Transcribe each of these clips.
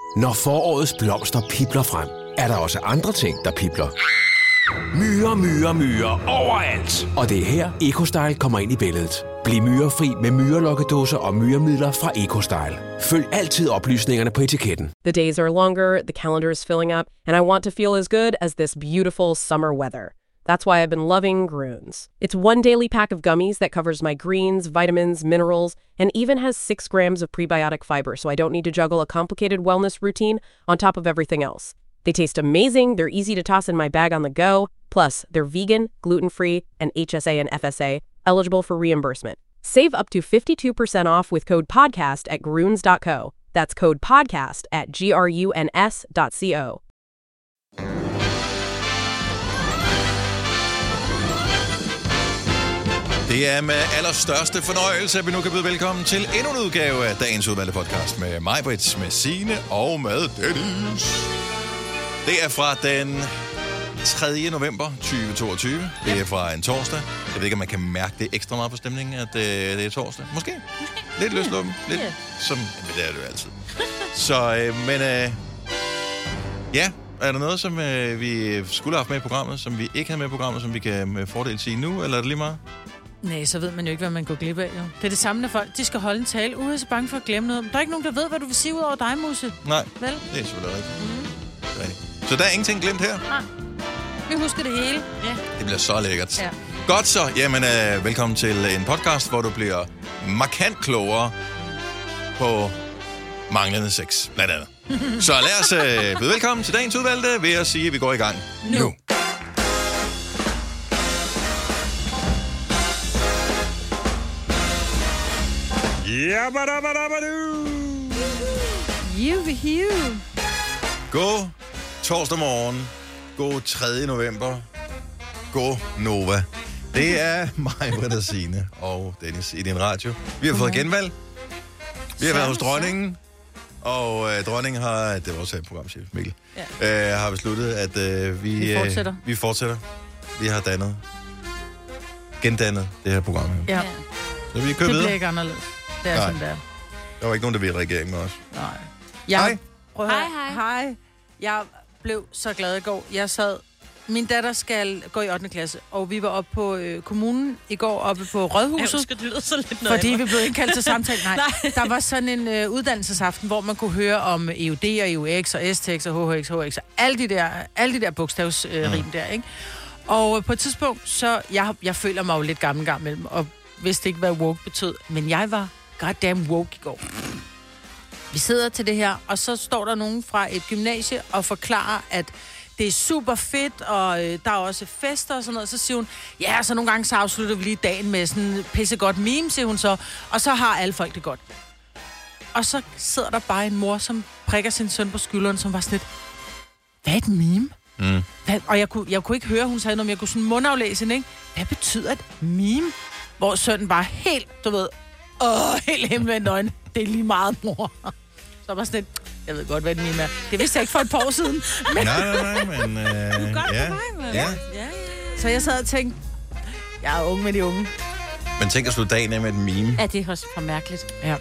Når forårets blomster pibler frem, er der også andre ting, der pibler. Myrer overalt. Og det er her, EcoStyle kommer ind i billedet. Bliv myrefri med myrelokkedåser og myremidler fra EcoStyle. Følg altid oplysningerne på etiketten. The days are longer, the calendar is filling up, and I want to feel as good as this beautiful summer weather. That's why I've been loving Grüns. It's one daily pack of gummies that covers my greens, vitamins, minerals, and even has 6 grams of prebiotic fiber, so I don't need to juggle a complicated wellness routine on top of everything else. They taste amazing, they're easy to toss in my bag on the go, plus they're vegan, gluten-free, and HSA and FSA, eligible for reimbursement. Save up to 52% off with code PODCAST at Grüns.co. That's code PODCAST at GRUNS.co. Det er med allerstørste fornøjelse, at vi nu kan byde velkommen til endnu en udgave af dagens udvalgte podcast med mig, Britt, med Signe og med Dennis. Det er fra den 3. november 2022. Det er fra en torsdag. Jeg ved ikke, om man kan mærke det ekstra meget på stemningen, at det er torsdag. Måske. Lidt løsluppen. Lidt som... Men det er det jo altid. Så, ja... Er der noget, som vi skulle have haft med i programmet, som vi ikke havde med i programmet, som vi kan med fordel sige nu, eller er det lige meget? Nej, så ved man jo ikke, hvad man går glip af. Jo. Det er det samme, når folk de skal holde en tale, uden at så bange for at glemme noget. Der er ikke nogen, der ved, hvad du vil sige ud over dig, Musse. Nej, vel? Det er selvfølgelig rigtigt. Så der er ingenting glemt her? Nej. Vi husker det hele. Ja. Det bliver så lækkert. Ja. Godt så. Jamen, velkommen til en podcast, hvor du bliver markant klogere på manglende sex, blandt andet. Så lad os byde velkommen til dagens udvalgte ved at sige, at vi går i gang nu. God torsdag morgen. God 3. november. God Nova. Det er mig, Britt og Signe og Dennis i din radio. Vi har fået genvalg. Vi har været hos dronningen. Og dronningen har, det var også programchef Mikkel, har besluttet, at vi fortsætter. Vi har gendannet det her program. Ja. Så vi kører videre. Det bliver ikke anderledes. Det er sådan der. Der var ikke nogen, der ville regering med os. Nej. Hej. Hej. Jeg blev så glad i går. Jeg sad... Min datter skal gå i 8. klasse, og vi var oppe på kommunen i går, oppe på Rådhuset. Det lyder så lidt noget. Fordi vi blev indkaldt til samtale. Nej, der var sådan en uddannelsesaften, hvor man kunne høre om EUD og EUX og STX og HHX og alle de der bogstavsrim der, ikke? Og på et tidspunkt, så jeg føler mig jo lidt gammel gang mellem, og vidste ikke, hvad woke betød, men jeg var goddamn woke i går. Vi sidder til det her, og så står der nogen fra et gymnasie og forklarer, at det er super fedt, og der er også fester og sådan noget. Så siger hun, ja, så nogle gange så afslutter vi lige dagen med sådan en pissegodt meme, siger hun så. Og så har alle folk det godt. Og så sidder der bare en mor, som prikker sin søn på skulderen, som var sådan lidt, hvad er et meme? Og jeg kunne ikke høre, hun sagde noget, men jeg kunne sådan mundaflæse hende, ikke? Hvad betyder et meme? Hvor sønnen bare helt, du ved, helt himmelvendt øjne. Det er lige meget, mor. Så var sådan lidt, jeg ved godt, hvad det meme er. Det vidste jeg ikke for et par år siden. Men... Nej, men... Du er godt på vej, ja. Så jeg sad og tænkte, jeg er unge med de unge. Men tænk at slutte dagen af med et meme. Ja, det er også for mærkeligt. Ja.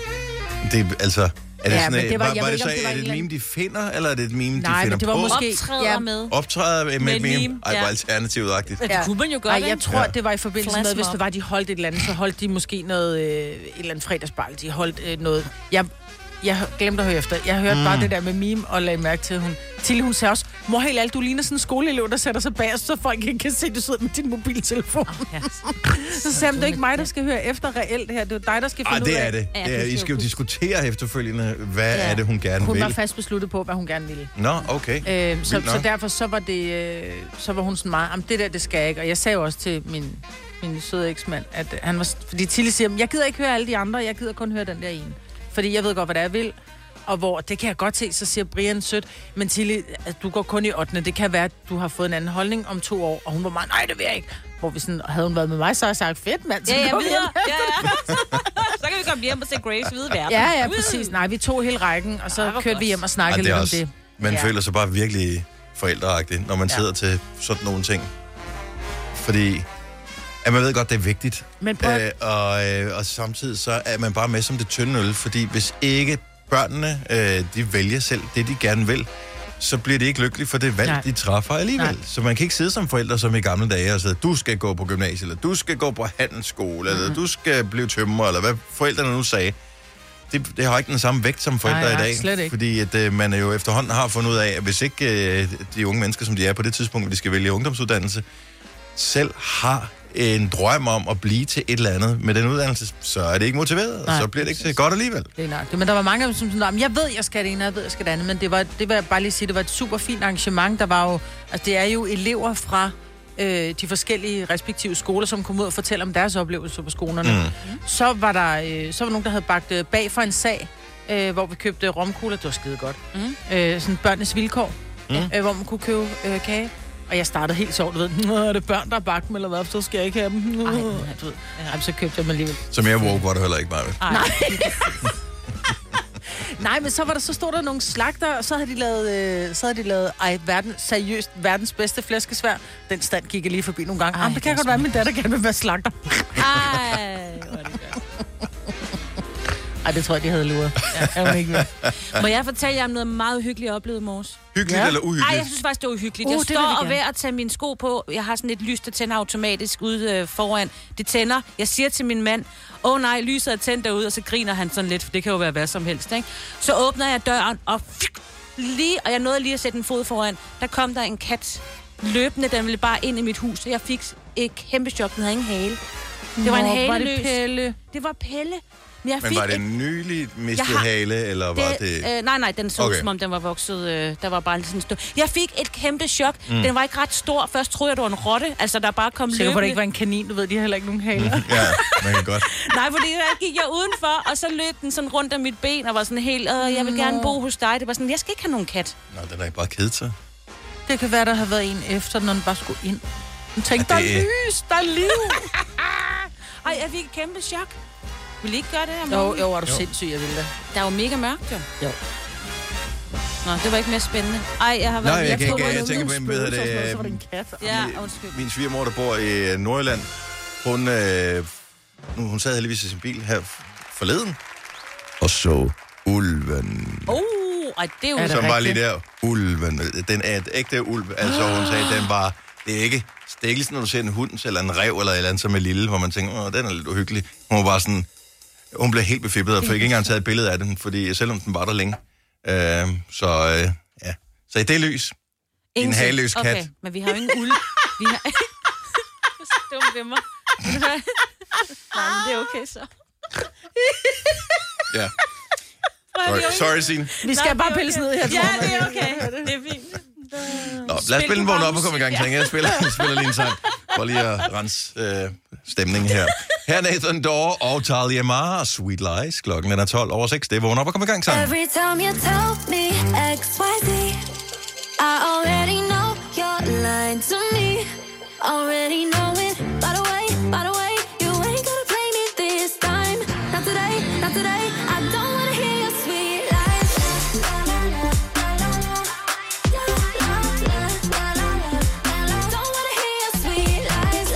Det er altså Ja, sådan, men det var, var det så, er det et meme, de finder, eller er det et meme, de finder på? Nej, men det var måske... Optræder med. Optræder med et meme? Ej, hvor alternativt-agtigt. Ja. Det kunne man jo godt, jeg tror, det var i forbindelse med, hvis Flashmob. det var, de holdt et eller andet, så holdt de måske noget, et eller andet fredagsbal. De holdt noget... Jeg glemte at høre efter. Jeg hørte bare det der med meme, og lagde mærke til, hun sagde også, mor, helt alt, du ligner sådan en skoleelev, der sætter sig bag, så folk ikke kan se, du sidder med din mobiltelefon. Så sagde det er ikke mig, der skal høre efter reelt her. Det er dig, der skal finde ud af. Det er det. I skal jo diskutere efterfølgende, hvad er det, hun gerne vil. Hun var fast besluttet på, hvad hun gerne ville. Nå, okay. Så derfor så var det, så var hun sådan meget, det der, det skal jeg ikke. Og jeg sagde jo også til min søde eksmand, at han var, fordi Tilly siger, jeg gider ikke høre alle de andre, jeg gider kun høre den der ene. Fordi jeg ved godt, hvad det er, jeg vil. Og hvor, det kan jeg godt se, så siger Brian sødt, men Tilly, du går kun i 8. Det kan være, at du har fået en anden holdning om 2 år. Og hun var meget, nej, det vil jeg ikke. Hvor vi sådan, havde hun været med mig, så har jeg sagt, fedt mand. Så Ja. Så kan vi komme hjem og se Grace hvide verden. Ja, præcis. Nej, vi tog hele rækken, og så kørte vi hjem og snakkede lidt om det. Man føler sig bare virkelig forældreagtig, når man sidder til sådan nogle ting. Fordi... at man ved godt, det er vigtigt. Men og samtidig så er man bare med som det tynde øl, fordi hvis ikke børnene, de vælger selv det, de gerne vil, så bliver de ikke lykkelige for det valg, de træffer alligevel. Nej. Så man kan ikke sidde som forældre, som i gamle dage, og sige, du skal gå på gymnasiet, eller du skal gå på handelsskole, eller du skal blive tømrer, eller hvad forældrene nu sagde. Det har ikke den samme vægt som forældre i dag. Slet ikke. Fordi at, man jo efterhånden har fundet ud af, at hvis ikke de unge mennesker, som de er på det tidspunkt, hvor de skal vælge ungdomsuddannelse, selv har en drøm om at blive til et eller andet med den uddannelse, så er det ikke motiveret, og så bliver det ikke så godt alligevel. Det er nok. Men der var mange af dem, som sådan, jeg ved, jeg skal det ene, jeg ved, jeg skal det andet, men det vil jeg bare lige sige, det var et super fint arrangement. Der var jo, altså det er jo elever fra de forskellige respektive skoler, som kom ud og fortæller om deres oplevelser på skolerne. Så var der nogen, der havde bagt bag for en sag, hvor vi købte romkugler. Det var skide godt. Sådan børnenes vilkår, hvor man kunne købe kage. Og jeg startede helt sjovt, du ved, er det børn, der er bagt dem, eller hvad, så skal jeg ikke have dem. Du ved. Så købte jeg dem alligevel. Så mere woke var det heller ikke bare ved. Nej. Nej, men så stod der nogle slagter, og så havde de lavet verdens bedste flæskesvær. Den stand gik jeg lige forbi nogle gange. Det kan godt være, at min datter gerne vil være slagter. Hvor er det godt. Ej, det tror jeg, de havde luret. Må jeg fortælle jer om noget meget hyggeligt, jeg oplevede i morges? Hyggeligt eller uhyggeligt? Ej, jeg synes faktisk, det var uhyggeligt. Jeg står og ved at tage mine sko på. Jeg har sådan et lys, der tænder automatisk ude foran. Det tænder. Jeg siger til min mand, nej, lyset er tændt derude, og så griner han sådan lidt, for det kan jo være hvad som helst, ikke? Så åbner jeg døren, og jeg nåede lige at sætte en fod foran. Der kom der en kat løbende, den ville bare ind i mit hus. Jeg fik et kæmpe chok, den havde ingen hale. Det var en haleløs. Var det Pelle? Det var Pelle. Men var det en nylig mistet hale, eller var det... Nej, den så som om den var vokset. Der var bare sådan stor. Jeg fik et kæmpe chok. Den var ikke ret stor. Først troede jeg, det var en rotte. Altså, der bare kom løbende. Så det ikke var en kanin, du ved, de har heller ikke nogen haler. Ja, man kan godt. Nej, fordi der gik jeg udenfor, og så løb den sådan rundt af mit ben, og var sådan helt, jeg vil gerne bo hos dig. Det var sådan, jeg skal ikke have nogen kat. Nå, den er ikke bare kedet sig. Det kan være, der har været en efter, når den bare skulle ind. Den tænkte, der er lys, der er liv. Ej, jeg fik et kæmpe chok. Vil I ikke gøre det? Jo, er du sindssyg, jeg vil det. Der er jo mega mørkt, jo. Nå, det var ikke mere spændende. Ej, jeg har været... Nej, jeg tænker på en ved det. Så var det en kat. Ja, undskyld. Min svigermor, der bor i Nordjylland, hun sad heldigvis i sin bil her forleden, og så ulven. Det er jo... Som var lige der, ulven. Den er et ægte ulv. Altså, hun sagde, den var... Det er ikke sådan, når du ser en hund, eller en ræv, eller et eller andet, som er lille, hvor man tænker, den er lidt uhyggelig. Hun var bare sådan... Hun blev helt befippet, og fik ikke engang taget et billede af den, fordi selvom den var der længe. Så i det lys. En haleløs kat. Okay, men vi har jo ingen ulv. Vi har... Så dumt ved mig. Nej, men det er okay så. Ja. Sorry, Signe. Vi skal bare pilles ned her. Ja, det er okay. Det er fint. Nå, lad os spille den vågen op og komme i gang. Jeg spiller lige en sang. For lige at rense stemningen her. Her er Nathan Dawe og Talia Mar og Sweet Lies. Klokken er 12:06. Det er vågen op og komme i gang sammen. Every time you tell me XYZ, I already know you're lying to me. Already know it. By the way, you ain't gonna play me this time. Not today, not today. I don't wanna hear your sweet lies. Don't wanna hear your sweet lies.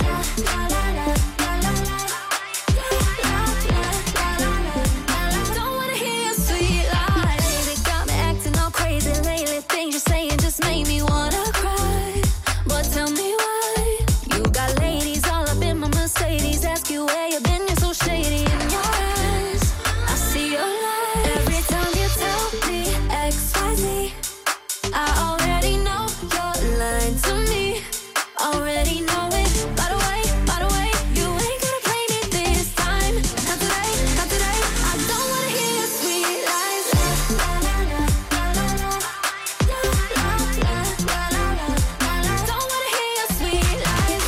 Don't wanna hear your sweet lies. Baby, got me acting all crazy lately. Things you're saying just made me wanna cry. But tell me why. You got ladies all up in my Mercedes. Ask you where you been, you're so shady in your eyes. I see your lies. Every time you tell me XYZ, I already know you're lying to me. Already know it. By the way, you ain't gonna play me this time. Not today, not today. I don't wanna hear your sweet lies. Don't wanna hear your sweet lies.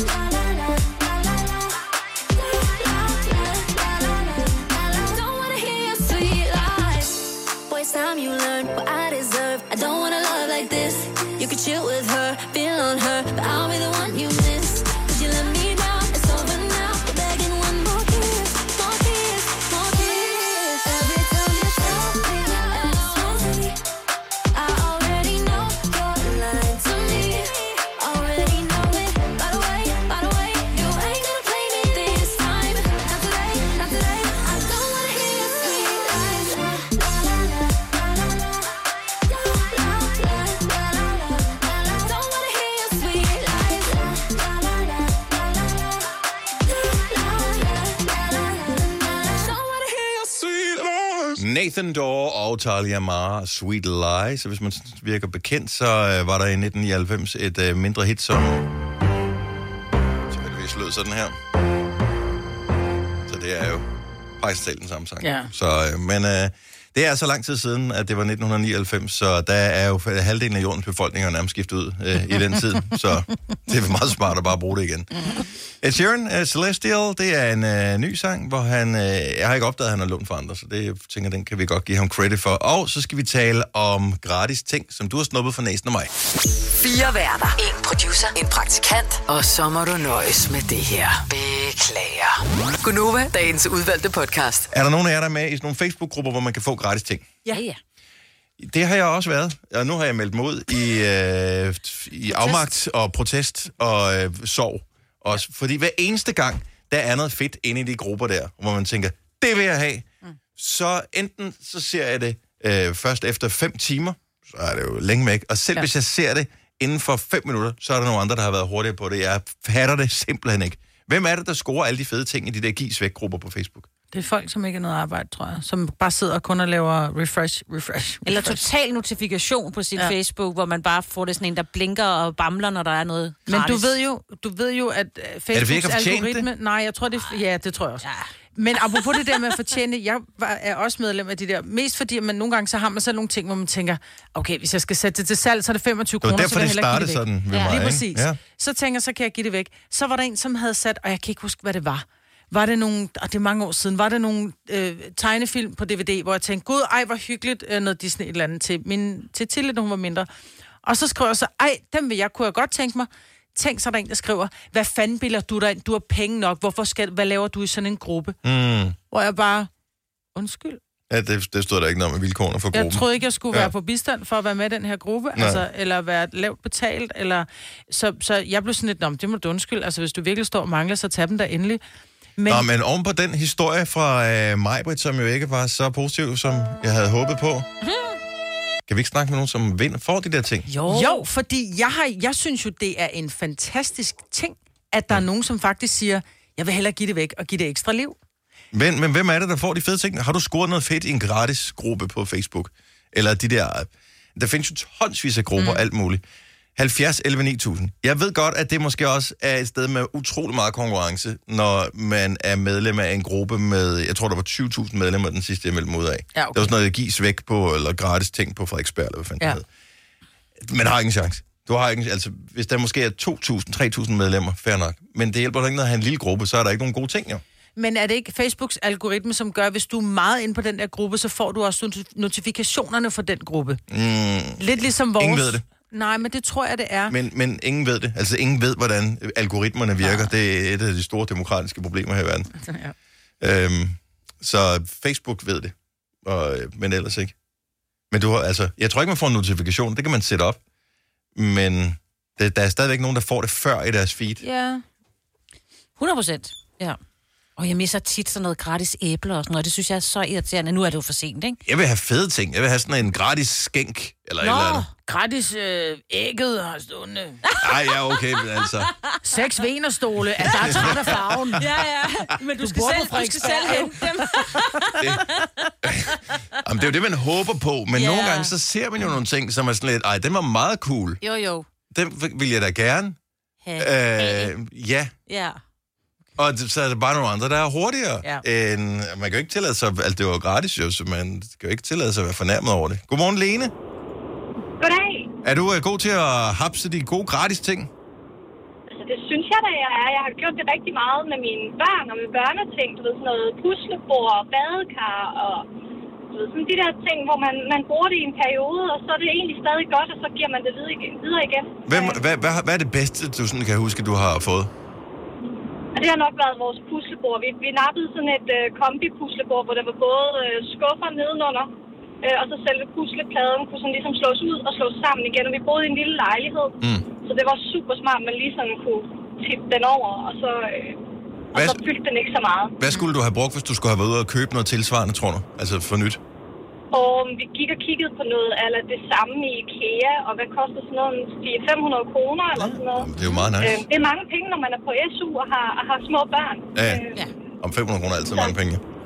Don't wanna hear your sweet lies. Boy, it's time you learn what I deserve. I don't wanna love like this. You can chill with her, feel on her, but I'll be the one you miss. 'Cause you let me down, it's over now. You're begging one more kiss, more kiss, more kiss. Every time you tell me XYZ, I already know you're lying to me. Already know it. By the way, you ain't gonna play me this time. Not today, not today. I don't wanna hear your sweet lies. Nathan Dawe og Talia Mara, Sweet Lie. Så hvis man virker bekendt, så var der i 1999 et mindre hit, som tilfældigvis lød sådan her. Så det er jo faktisk talt den samme sang. Ja. Så, men det er så lang tid siden, at det var 1999, så der er jo halvdelen af jordens befolkning nærmest skiftet ud i den tid. Så det er meget smart at bare bruge det igen. Ed Sheeran, Celestial, det er en ny sang, hvor han... jeg har ikke opdaget, at han har lånt for andre, så det jeg tænker, den kan vi godt give ham credit for. Og så skal vi tale om gratis ting, som du har snuppet for næsen af mig. 4 værter, 1 producer, 1 praktikant, og så må du nøjes med det her. Beklager. Gunova, dagens udvalgte podcast. Er der nogen af jer, der er med i sådan nogle Facebook-grupper, hvor man kan få gratis ting? Ja. Det har jeg også været, og nu har jeg meldt mig ud i afmagt og protest og sorg. Også, fordi hver eneste gang, der er noget fedt inde i de grupper der, hvor man tænker, det vil jeg have. Så enten så ser jeg det først efter 5 timer, så er det jo længe væk, og selv hvis jeg ser det inden for 5 minutter, så er der nogle andre, der har været hurtigere på det. Jeg fatter det simpelthen ikke. Hvem er det, der scorer alle de fede ting i de der gives væk-grupper på Facebook? Det er folk, som ikke har noget arbejde, tror jeg. Som bare sidder kun og laver refresh. Eller total notifikation på sin Facebook, hvor man bare får det sådan en, der blinker og bamler, når der er noget gratis. Men du ved jo, at Facebooks algoritme... Nej, jeg tror, det tror jeg også. Ja. Men apropos det der med at fortjene, jeg er også medlem af de der, mest fordi man nogle gange så har man så nogle ting, hvor man tænker, okay, hvis jeg skal sætte det til salg, så er det 25 kroner, så vil jeg heller give det væk. Sådan ved mig, lige præcis. Ja. Så tænker jeg, så kan jeg give det væk. Så var der en, som havde sat, og jeg kan ikke huske, hvad det var. Var det nogle, og det er mange år siden, var der nogle tegnefilm på DVD, hvor jeg tænkte, gud, ej, hvor hyggeligt, noget Disney et eller andet til Tilde, når hun var mindre. Og så skrev jeg så, ej, dem kunne jeg godt tænke mig. Tænk så der en, der skriver, hvad fanden bilder du dig ind? Du har penge nok, hvad laver du i sådan en gruppe? Hvor jeg bare, undskyld. Ja, det stod der ikke noget med vilkårene for gruppen. Jeg troede ikke, jeg skulle være på bistand for at være med i den her gruppe, altså, eller være lavt betalt, eller... Så jeg blev sådan lidt, det må du undskylde. Altså, hvis du virkelig står og mangler, så tag dem der endelig. Men oven på den historie fra Majbrit, som jo ikke var så positiv, som jeg havde håbet på. Kan vi ikke snakke med nogen, som får de der ting? Jo, fordi jeg synes jo, det er en fantastisk ting, at der er nogen, som faktisk siger, jeg vil hellere give det væk og give det ekstra liv. Men hvem er det, der får de fede ting? Har du scoret noget fedt i en gratis gruppe på Facebook? Eller de der findes jo tonsvis af grupper, alt muligt. 70 11 9000. Jeg ved godt, at det måske også er et sted med utrolig meget konkurrence, når man er medlem af en gruppe med, jeg tror, der var 20.000 medlemmer den sidste, jeg meldte mig ud af. Ja, okay. Det var sådan noget, der gives væk på, eller gratis ting på Frederiksberg, eller hvad fanden det hed. Men har ingen chance. Du har ikke, altså, hvis der måske er 2.000, 3.000 medlemmer, fair nok. Men det hjælper ikke noget at have en lille gruppe, så er der ikke nogen gode ting, jo. Men er det ikke Facebooks algoritme, som gør, hvis du er meget inde på den der gruppe, så får du også notifikationerne for den gruppe? Lidt ligesom vores... Ingen ved det. Nej, men det tror jeg, det er. Men ingen ved det. Altså, ingen ved, hvordan algoritmerne virker. Ja. Det er et af de store demokratiske problemer her i verden. Ja. Så Facebook ved det, men ellers ikke. Men du har, altså, jeg tror ikke, man får en notifikation. Det kan man sætte op. Men der er stadigvæk nogen, der får det før i deres feed. Ja. 100%. Ja. Og jeg misser tit sådan noget gratis æbler og sådan noget. Det synes jeg er så irriterende. Nu er det jo for sent, ikke? Jeg vil have fede ting. Jeg vil have sådan en gratis skænk. Eller et eller andet. Gratis ægget har stående. Nej, ja, okay, men altså... 6 venerstole, at der er træt af farven. Ja, men du skal selv hente dem. Jamen, det er jo det, man håber på. Men nogle gange, så ser man jo nogle ting, som er sådan lidt... Ej, den var meget cool. Jo. Den vil jeg da gerne. Ja. Ja. Og så er der bare nogle andre, der er hurtigere. Ja. Man kan jo ikke tillade sig... Altså, det var gratis jo, så man kan jo ikke tillade sig at være fornærmet over det. Godmorgen, Lene. Goddag. Er du god til at hapse de gode gratis ting? Altså, det synes jeg da, jeg er. Jeg har gjort det rigtig meget med mine børn og med børneting. Du ved, sådan noget puslebord, badekar og du ved, sådan de der ting, hvor man bruger det i en periode, og så er det egentlig stadig godt, og så giver man det videre igen. Hvad er det bedste, du sådan kan huske, du har fået? Det har nok været vores puslebord. Vi nappede sådan et kombi-puslebord, hvor der var både skuffer nedenunder, og så selve puslepladen kunne sådan ligesom slås ud og slås sammen igen, og vi boede i en lille lejlighed. Så det var super smart, at man lige sådan kunne tippe den over, og så fyldte den ikke så meget. Hvad skulle du have brugt, hvis du skulle have været ude og købe noget tilsvarende, tror du? Altså for nyt? Og vi gik og kiggede på noget eller det samme i IKEA, og hvad koster sådan noget? 500 kroner eller sådan noget. Det er jo meget nice. Det er mange penge, når man er på SU og har små børn. Ja. Om 500 kroner er altid mange penge.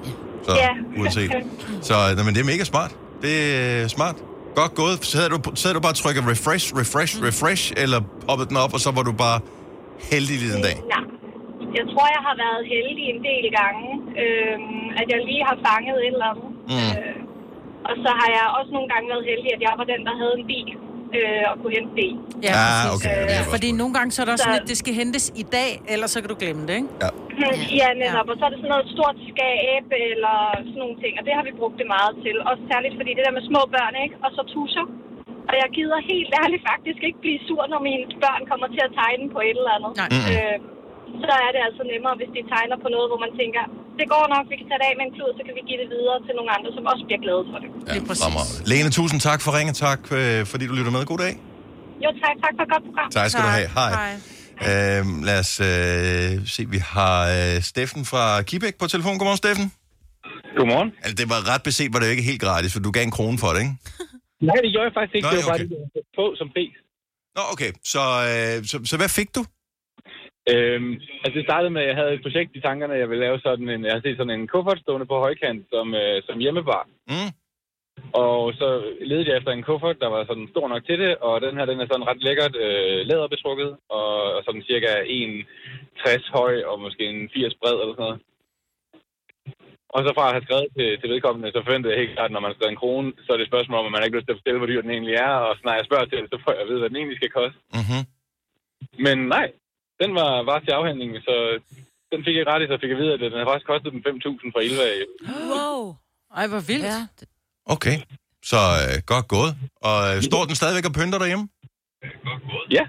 Så, uanset. Så men det er mega smart. Det er smart. Godt gået. Så havde du bare trykket refresh, eller poppet den op, og så var du bare heldig lige den dag? Nej. Jeg tror, jeg har været heldig en del gange, at jeg lige har fanget et eller andet. Og så har jeg også nogle gange været heldig, at jeg var den, der havde en bil og kunne hente det i. Ja, okay. Fordi nogle gange så er der også sådan, at det skal hentes i dag, ellers så kan du glemme det, ikke? Ja, netop. Og så er det sådan noget stort skab eller sådan nogle ting, og det har vi brugt det meget til. Også særligt fordi det der med små børn, ikke? Og så tusser. Og jeg gider helt ærligt faktisk ikke blive sur, når mine børn kommer til at tegne på et eller andet. Så er det altså nemmere, hvis de tegner på noget, hvor man tænker, det går nok, vi kan tage det af med en klud, så kan vi give det videre til nogle andre, som også bliver glade for det. Ja, Lene, tusind tak for ringen. Tak, fordi du lytter med. God dag. Jo, tak. Tak for et godt program. Tak skal du have. Hej. Lad os se, vi har Steffen fra Kibæk på telefon. Godmorgen, Steffen. Godmorgen. Altså, det var ret beset, var det jo ikke helt gratis, for du gav en krone for det, ikke? Nej, det gjorde jeg faktisk ikke. Det var bare det på som pris. Nå, okay. Så hvad fik du? Altså det startede med, at jeg havde et projekt i tankerne, jeg ville lave sådan en, jeg har set sådan en kuffert stående på højkant som hjemmebar. Og så ledte jeg efter en kuffert, der var sådan stor nok til det, og den her, den er sådan ret lækkert læderbetrukket, og sådan cirka 1,60 høj, og måske en 80 bred eller sådan noget. Og så fra at have skrevet til vedkommende, så forventede jeg helt klart, når man skriver en krone, så er det et spørgsmål om, at man ikke lyst til at fortælle, hvor dyr den egentlig er, og så når jeg spørger til det, så får jeg at vide, hvad den egentlig skal koste. Men nej. Den var til afhandling, så den fik jeg gratis, og fik jeg vide, at den havde faktisk kostet dem 5.000 fra Ilva. Wow. Ej, hvor vildt. Ja. Okay, så godt gået. Og står den stadigvæk og pynter derhjemme? Ja.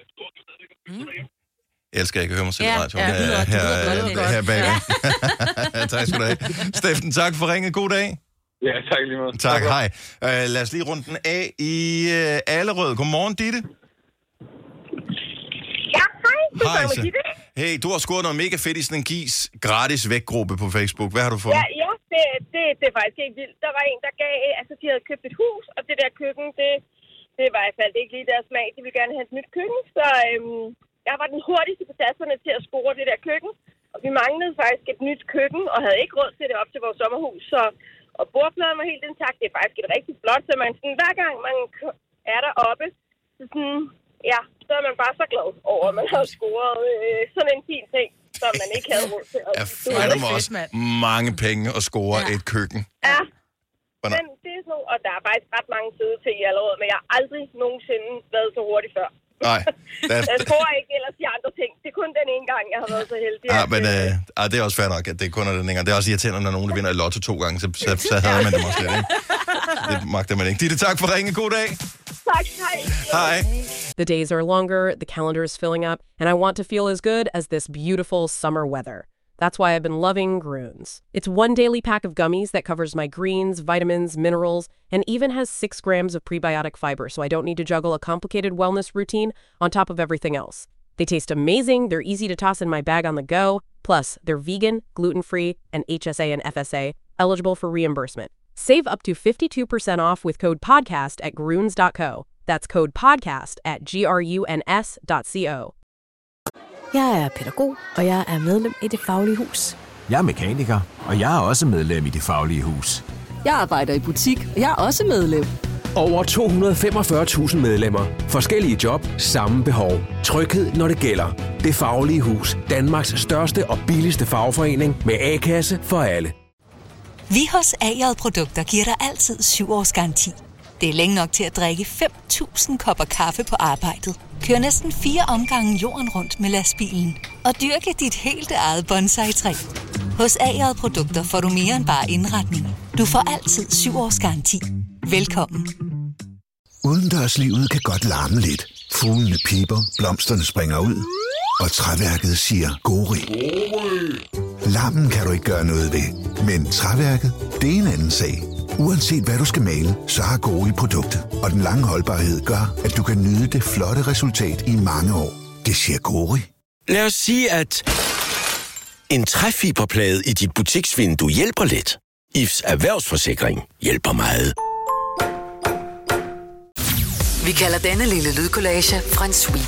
Jeg elsker ikke at høre mig selv i radioen. Her bagved. Tak skal du have. Steffen, tak for ringet. God dag. Ja, tak lige meget. Tak, hej. Lad os lige runde den af i Allerød. Godmorgen, Ditte. Hej, så. Hey, du har scoret noget mega fedt i sådan en GIS gratis vækgruppe på Facebook. Hvad har du fundet? Ja, det er faktisk ikke vildt. Der var en, der gav, altså de havde købt et hus, og det der køkken, det var i hvert fald ikke lige deres smag. De ville gerne have et nyt køkken, så jeg var den hurtigste på tasserne til at score det der køkken. Og vi manglede faktisk et nyt køkken, og havde ikke råd til det op til vores sommerhus. Og bordpladen var helt intakt. Det er faktisk et rigtig flot, så man sådan, hver gang man er deroppe, så sådan, ja, så er man bare så glad over, at man har scoret sådan en fin ting, som man ikke havde råd til. Ja, det var også mange penge at score et køkken. Ja, men det er så, og der er faktisk ret mange søde ting i Allerød, men jeg har aldrig nogensinde været så hurtigt før. Nej. Jeg tror ikke ellers de andre ting. Det er kun den ene gang, jeg har været så heldig. Ja, men det er også fair nok, at det kun er den ene gang. Det er også irriterende, når nogen vinder i lotto 2 gange, så havde man det måske lidt, ikke? Det magter man ikke. Ditte, tak for ringen. God dag. Tak, hej. Hej. The days are longer, the calendar is filling up, and I want to feel as good as this beautiful summer weather. That's why I've been loving Groons. It's one daily pack of gummies that covers my greens, vitamins, minerals, and even has 6 grams of prebiotic fiber, so I don't need to juggle a complicated wellness routine on top of everything else. They taste amazing, they're easy to toss in my bag on the go, plus they're vegan, gluten-free, and HSA and FSA, eligible for reimbursement. Save up to 52% off with code PODCAST at Groons.co. That's code PODCAST at GRUNS.co. Jeg er pædagog, og jeg er medlem i Det Faglige Hus. Jeg er mekaniker, og jeg er også medlem i Det Faglige Hus. Jeg arbejder i butik, og jeg er også medlem. Over 245.000 medlemmer. Forskellige job, samme behov. Tryghed, når det gælder. Det Faglige Hus. Danmarks største og billigste fagforening med A-kasse for alle. Vi hos A-J Produkter giver dig altid 7 års garanti. Det er længe nok til at drikke 5.000 kopper kaffe på arbejdet. Kør næsten 4 omgange jorden rundt med lastbilen. Og dyrke dit helt eget bonsai-træ. Hos A-J Produkter får du mere end bare indretning. Du får altid 7 års garanti. Velkommen. Udendørslivet kan godt larme lidt. Fuglene piper, blomsterne springer ud. Og træværket siger gori. Larmen kan du ikke gøre noget ved. Men træværket, det er en anden sag. Uanset hvad du skal male, så har Gori produktet. Og den lange holdbarhed gør, at du kan nyde det flotte resultat i mange år. Det siger Gori. Lad os sige, at en træfiberplade i dit butiksvindue hjælper lidt. IFS Erhvervsforsikring hjælper meget. Vi kalder denne lille lydkollage en sweeper.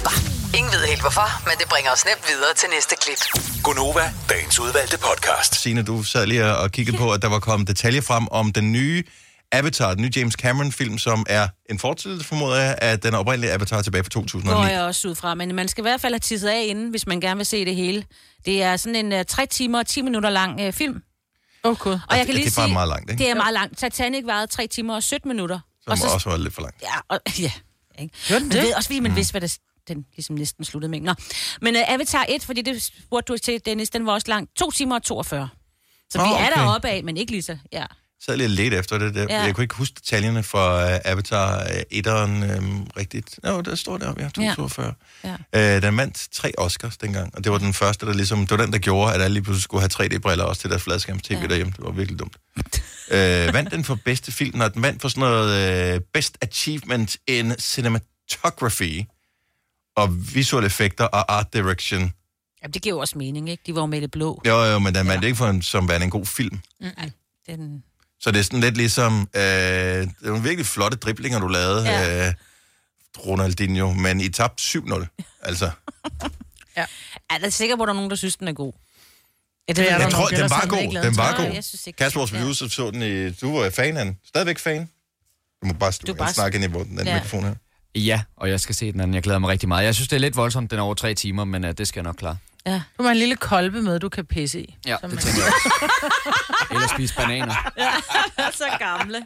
Ingen ved helt hvorfor, men det bringer os nemt videre til næste klip. Gonova, dagens udvalgte podcast. Signe, du sad lige og kiggede på, at der var kommet detaljer frem om den nye Avatar, den nye James Cameron-film, som er en fortsættelse, formoder jeg, af den oprindelige Avatar tilbage fra 2009. Går jeg også ud fra, men man skal i hvert fald have tisset af inden, hvis man gerne vil se det hele. Det er sådan en 3 timer og 10 minutter lang film. Okay. Og jeg kan lige det er bare meget langt, ikke? Det er meget langt. Titanic varede 3 timer og 17 minutter. Så må også være lidt for langt. Ja, ikke? Men det? Også fordi man vidste, hvad den ligesom næsten sluttede med. Nå. Men Avatar 1, fordi det spurgte du til, Dennis, den var også lang. 2 timer og 42. Så vi er deroppe af, men ikke lige så, ja. Så jeg lidt efter det der. Ja. Jeg kunne ikke huske detaljerne for Avatar 1'eren rigtigt. Jo, der står der, 242. Ja. Den vandt 3 Oscars dengang, og det var den første, der ligesom, det var den, der gjorde, at alle lige pludselig skulle have 3D-briller også til deres fladskærms-tv derhjemme. Det var virkelig dumt. Vandt den for bedste film, og den vandt for sådan noget Best Achievement in Cinematography og visuelle effekter og art direction. Ja, det giver jo også mening, ikke? De var jo med det blå. Jo, men den vandt ikke for som værende en god film. Den... Så det er sådan lidt ligesom, det er nogle virkelig flotte driblinger, du lavede, Ronaldinho, men I tabte 7-0, altså. Ja. Er der sikkert, hvor der er nogen, der synes, den er god? Jeg tror, den var god. Kasper, vores producer, så den i... Du var fan af den. Stadigvæk fan? Du må bare snakke ind i den mikrofon her. Ja, og jeg skal se den anden. Jeg glæder mig rigtig meget. Jeg synes, det er lidt voldsomt, den er over 3 timer, men det skal jeg nok klare. Ja. Du har en lille kolbe med, du kan pisse i. Ja, det tænker jeg. Eller spise bananer. Ja, så gamle.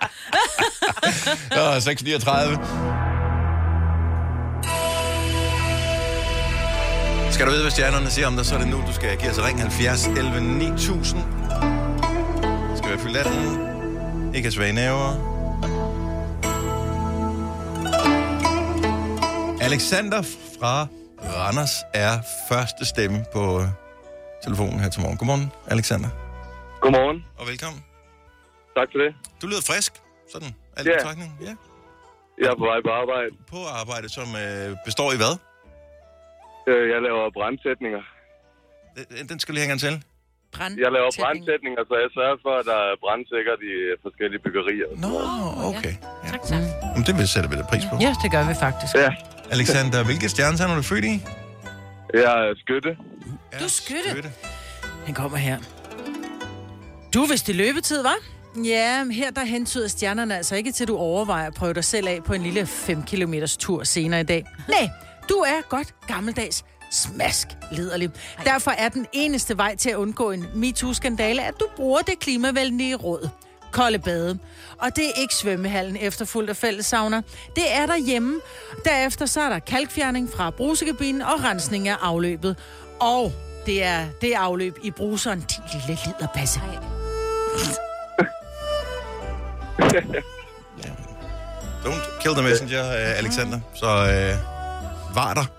6:39. Skal du vide, hvad stjernerne siger om dig, så er det nu, du skal give os ring 70 11 9000. Skal være fyldt 18. Ikke have svage næver. Alexander fra Randers er første stemme på telefonen her til morgen. Godmorgen, Alexander. Godmorgen. Og velkommen. Tak for det. Du lyder frisk, sådan. Alt betragtning. Ja. Jeg er på vej på arbejde. På arbejde, som består i hvad? Jeg laver brandsætninger. Den skal lige hænge til. Jeg laver brandsætninger, så jeg sørger for, at der er brandsikkert i forskellige byggerier. Nå, okay. Ja. Tak. Men det sætter vi da pris på. Ja, det gør vi faktisk. Ja. Alexander, hvilke stjernetegn er du født i? Jeg er skytte. Du er skytte? Han kommer her. Du, hvis det løbetid, var? Ja, her der hentyder stjernerne altså ikke til, du overvejer at prøve dig selv af på en lille 5 kilometers tur senere i dag. Nej, du er godt gammeldags smask liderlig. Derfor er den eneste vej til at undgå en MeToo-skandale, at du bruger det klimavenlige råd. Kolde bade. Og det er ikke svømmehallen efterfulgt af fællessauner. Det er derhjemme. Derefter så er der kalkfjerning fra brusekabinen og rensning af afløbet. Og det er afløb i bruseren, din lille liderpasse. Don't kill the messenger, Alexander. Så var der.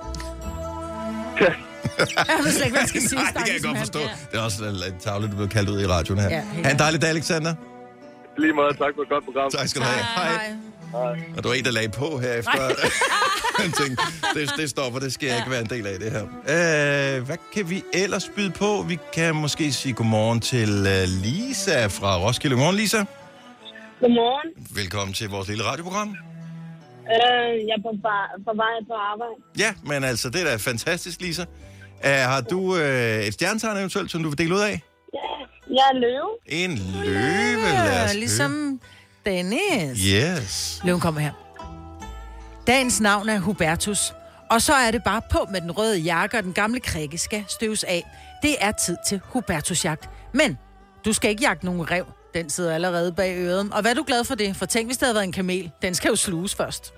Jeg ved slet ikke, hvad jeg skal sige. Nej, det kan jeg godt forstå. Det er også en tavle, du blev kaldt ud i radioen her. Ha' en dejlig dag, Alexander. Lige meget, tak for et godt program. Tak skal du have. Hej. Og du er en, der lagde på her efter. Det stopper, det skal jeg ikke være en del af det her. Hvad kan vi ellers byde på? Vi kan måske sige godmorgen til Lisa fra Roskilde. Godmorgen, Lisa. Godmorgen. Velkommen til vores lille radioprogram. Jeg er på vej på arbejde. Ja, men altså, det er da fantastisk, Lisa. Har du et stjernetegn eventuelt, som du vil dele ud af? Ja, jeg er løve. En løve, lad os ligesom Dennis. Yes. Løven kommer her. Dagens navn er Hubertus. Og så er det bare på med den røde jakke, og den gamle krikke skal støves af. Det er tid til Hubertusjagt. Men du skal ikke jagte nogen rev. Den sidder allerede bag øret. Og hvad er du glad for det? For tænk, hvis det havde været en kamel. Den skal jo sluges først.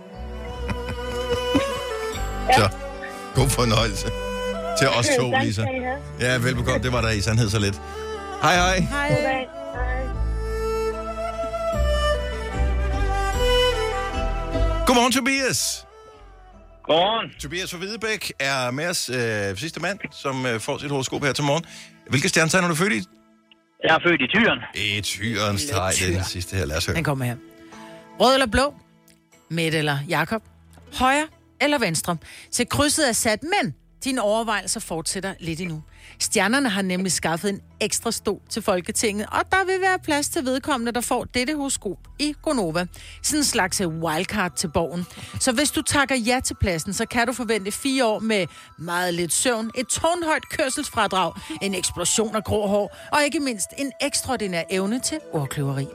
Så, god fornøjelse til os to, Lisa. Ja, velbekomme. Det var der i sandhed så lidt. Hej, hej. Hej. Godmorgen, Tobias. Godmorgen. Tobias fra Hvidebæk er med os sidste mand, som får sit horoskop her til morgen. Hvilke stjernetegn er du født i? Jeg er født i Tyren. I Tyrens træ, det er den sidste her. Lad os høre. Den kommer her. Rød eller blå? Midt eller Jakob? Højre eller venstre? Så krydset er sat, men Dine overvejelser fortsætter lidt endnu. Stjernerne har nemlig skaffet en ekstra stol til Folketinget, og der vil være plads til vedkommende, der får dette horoskop i Gonova. Sådan en slags wildcard til borgen. Så hvis du takker ja til pladsen, så kan du forvente 4 år med meget lidt søvn, et tårnhøjt kørselsfradrag, en eksplosion af grå hår, og ikke mindst en ekstraordinær evne til ordkløveri.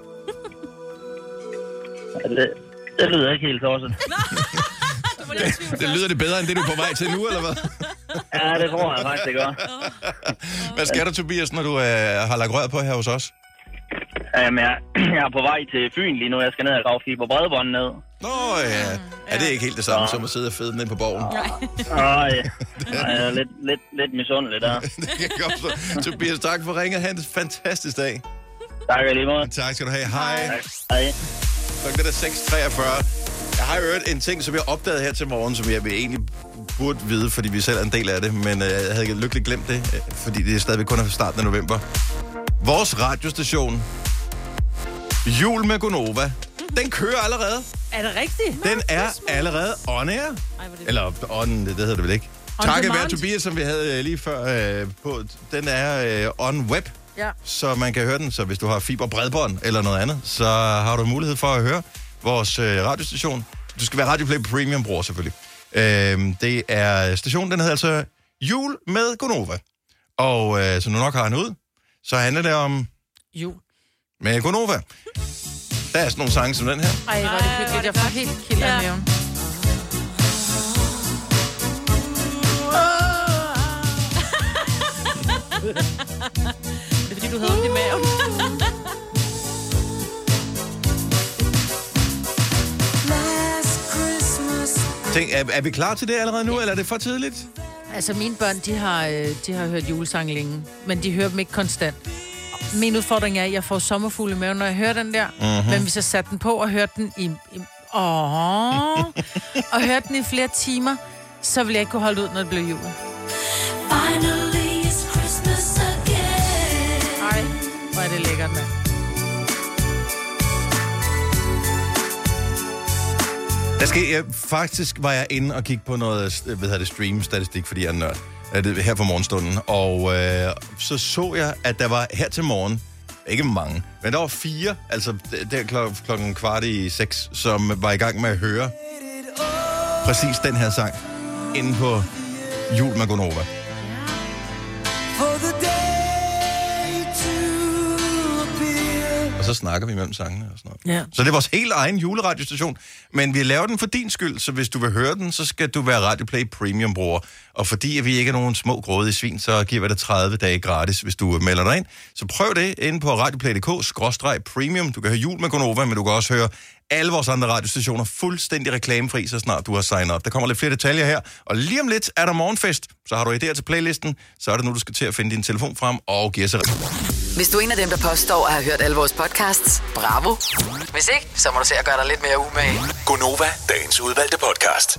Det lyder ikke helt tosset. Det lyder det bedre, end det du er på vej til nu, eller hvad? Ja, det tror jeg faktisk, det gør. Hvad skal du, Tobias, når du har lagt rør på her hos os? Jeg er på vej til Fyn lige nu. Jeg skal ned og grave fiber bredbånd ned. Nå ja. Er det ikke helt det samme, som at sidde og fede ned på borgen? Nej. Jeg er lidt misundelig der. Det kan godt så. Tobias, tak for ringet. Ha' en fantastisk dag. Tak lige måde. Tak skal du have. Hej. Hej. Klokken er 6:43. Jeg har hørt en ting, som jeg opdagede her til morgen, som jeg egentlig burde vide, fordi vi selv er en del af det, men jeg havde lykkeligt glemt det, fordi det er stadigvæk kun starten af november. Vores radiostation, Jul med Gonova, den kører allerede. Er det rigtigt? Den er allerede on air. Eller on, det hedder det vel ikke. Takket være Tobias, som vi havde lige før på. Den er on web, så man kan høre den. Så hvis du har fiberbredbånd eller noget andet, så har du mulighed for at høre vores radiostation. Du skal være Radioplay Premium-bruger selvfølgelig. Det er stationen, den hedder altså Jul med Gonova. Og som du nok har den ud, så handler det om jul med Gonova. Der er sådan nogle sange som den her. Ej, hvor er det hyggeligt. Jeg får helt kilder af maven. Det er fordi, du havde ondt i maven. Tænk, er vi klar til det allerede nu, eller er det for tidligt? Altså, mine børn, de har hørt julesange længe, men de hører dem ikke konstant. Min udfordring er, at jeg får sommerfugle i maven, når jeg hører den der. Mm-hmm. Men hvis jeg satte den på og hørte den og hørte den i flere timer, så ville jeg ikke kunne holde ud, når det blev jul. Ej, hvor er det lækkert, mand. Faktisk var jeg inde og kigge på noget stream-statistik, fordi jeg er nørd. Her for morgenstunden. Og så jeg, at der var her til morgen, ikke mange, men der var 4, altså der klokken 5:15, som var i gang med at høre præcis den her sang inde på Jul med Gonova. Og så snakker vi mellem sangene og sådan noget. Ja. Så det er vores helt egen juleradiostation. Men vi laver den for din skyld, så hvis du vil høre den, så skal du være Radioplay Premium-bruger. Og fordi vi ikke er nogen små grådige svin, så giver vi dig 30 dage gratis, hvis du melder dig ind. Så prøv det inde på radioplay.dk/premium. Du kan høre Jul med Gonova, men du kan også høre alle vores andre radiostationer fuldstændig reklamefri, så snart du har signet op. Der kommer lidt flere detaljer her. Og lige om lidt er der morgenfest. Så har du idéer til playlisten, så er det nu, du skal til at finde din telefon frem og give os. Hvis du er en af dem, der påstår at have hørt alle vores podcasts, bravo. Hvis ikke, så må du se at gøre dig lidt mere umage. Gonova, dagens udvalgte podcast.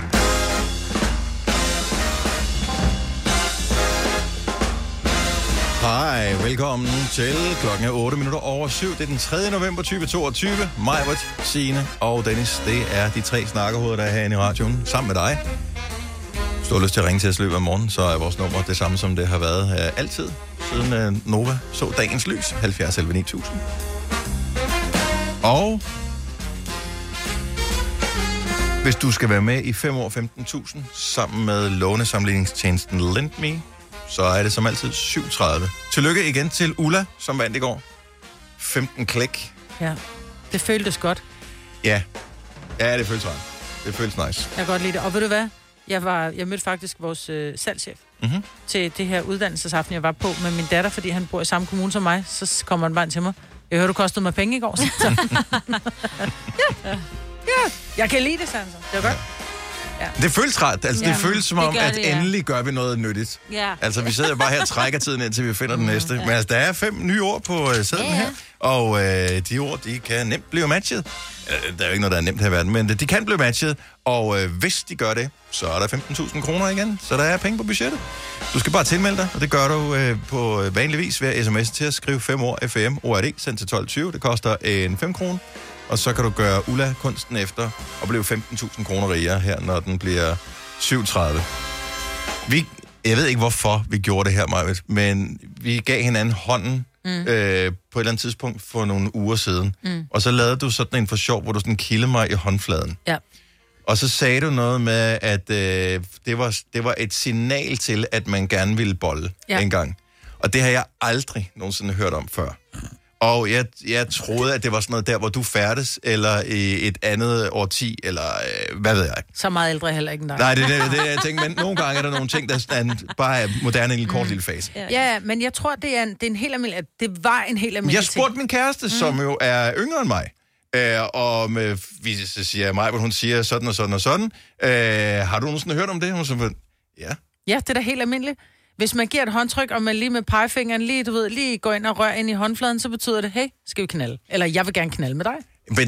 Hej, velkommen til klokken er 7:08. Det er den 3. november 2022. Majbert, Signe og Dennis, det er de 3 snakkerhoveder, der er herinde i radioen, sammen med dig. Hvis du har lyst til at ringe til os løbet af morgen, så er vores nummer det samme, som det har været altid, siden Nova så dagens lys, 70 11 9000. Og hvis du skal være med i 5 år 15.000 sammen med lånesamligningstjenesten LendMe, så er det som altid 7:30. Tillykke igen til Ulla, som vandt i går. 15 klik. Ja, det føltes godt. Ja, det føltes rart. Det føltes nice. Jeg kan godt lide det. Og ved du hvad? Jeg mødte faktisk vores salgschef til det her uddannelsesaften, jeg var på med min datter, fordi han bor i samme kommune som mig. Så kommer han bare til mig. Jeg hørte, du kostede mig penge i går. Ja, jeg kan lide det, sagde han så. Det var godt. Ja. Det føles rart. Altså, det føles som om, at endelig gør vi noget nyttigt. Ja. Altså, vi sidder bare her og trækker tiden indtil vi finder den næste. Men altså, der er 5 nye ord på sedlen her. Og de ord, de kan nemt blive matchet. Der er jo ikke noget, der er nemt her i verden, men de kan blive matchet. Og hvis de gør det, så er der 15.000 kroner igen. Så der er penge på budgettet. Du skal bare tilmelde dig, og det gør du på vanlig vis ved sms til at skrive 5 ord FM ORD sendt til 12.20. Det koster en 5 kroner. Og så kan du gøre Ulla kunsten efter og blive 15.000 kroner rigere her, når den bliver 7:30. Jeg ved ikke, hvorfor vi gjorde det her, Majbet, men vi gav hinanden hånden på et eller andet tidspunkt for nogle uger siden. Og så lavede du sådan en for sjov, hvor du sådan kildede mig i håndfladen. Ja. Og så sagde du noget med, at det var et signal til, at man gerne ville bolle engang. Og det har jeg aldrig nogensinde hørt om før. Og jeg troede, at det var sådan noget der, hvor du færdes, eller i et andet årti, eller hvad ved jeg. Så meget ældre heller ikke end dig. Nej, det jeg tænker, men nogle gange er der nogle ting, der bare er moderne i en kort lille fase. Ja, men jeg tror, det er en helt almindelig, det var en helt almindelig Jeg spurgte min kæreste, som jo er yngre end mig, og så siger mig, hun siger sådan og sådan og sådan. Har du nogensinde hørt om det? Hun så, ja. Ja, det er da helt almindeligt. Hvis man giver et håndtryk, og man lige med pegefingeren lige går ind og rører ind i håndfladen, så betyder det, hey, skal vi knalde? Eller jeg vil gerne knalde med dig.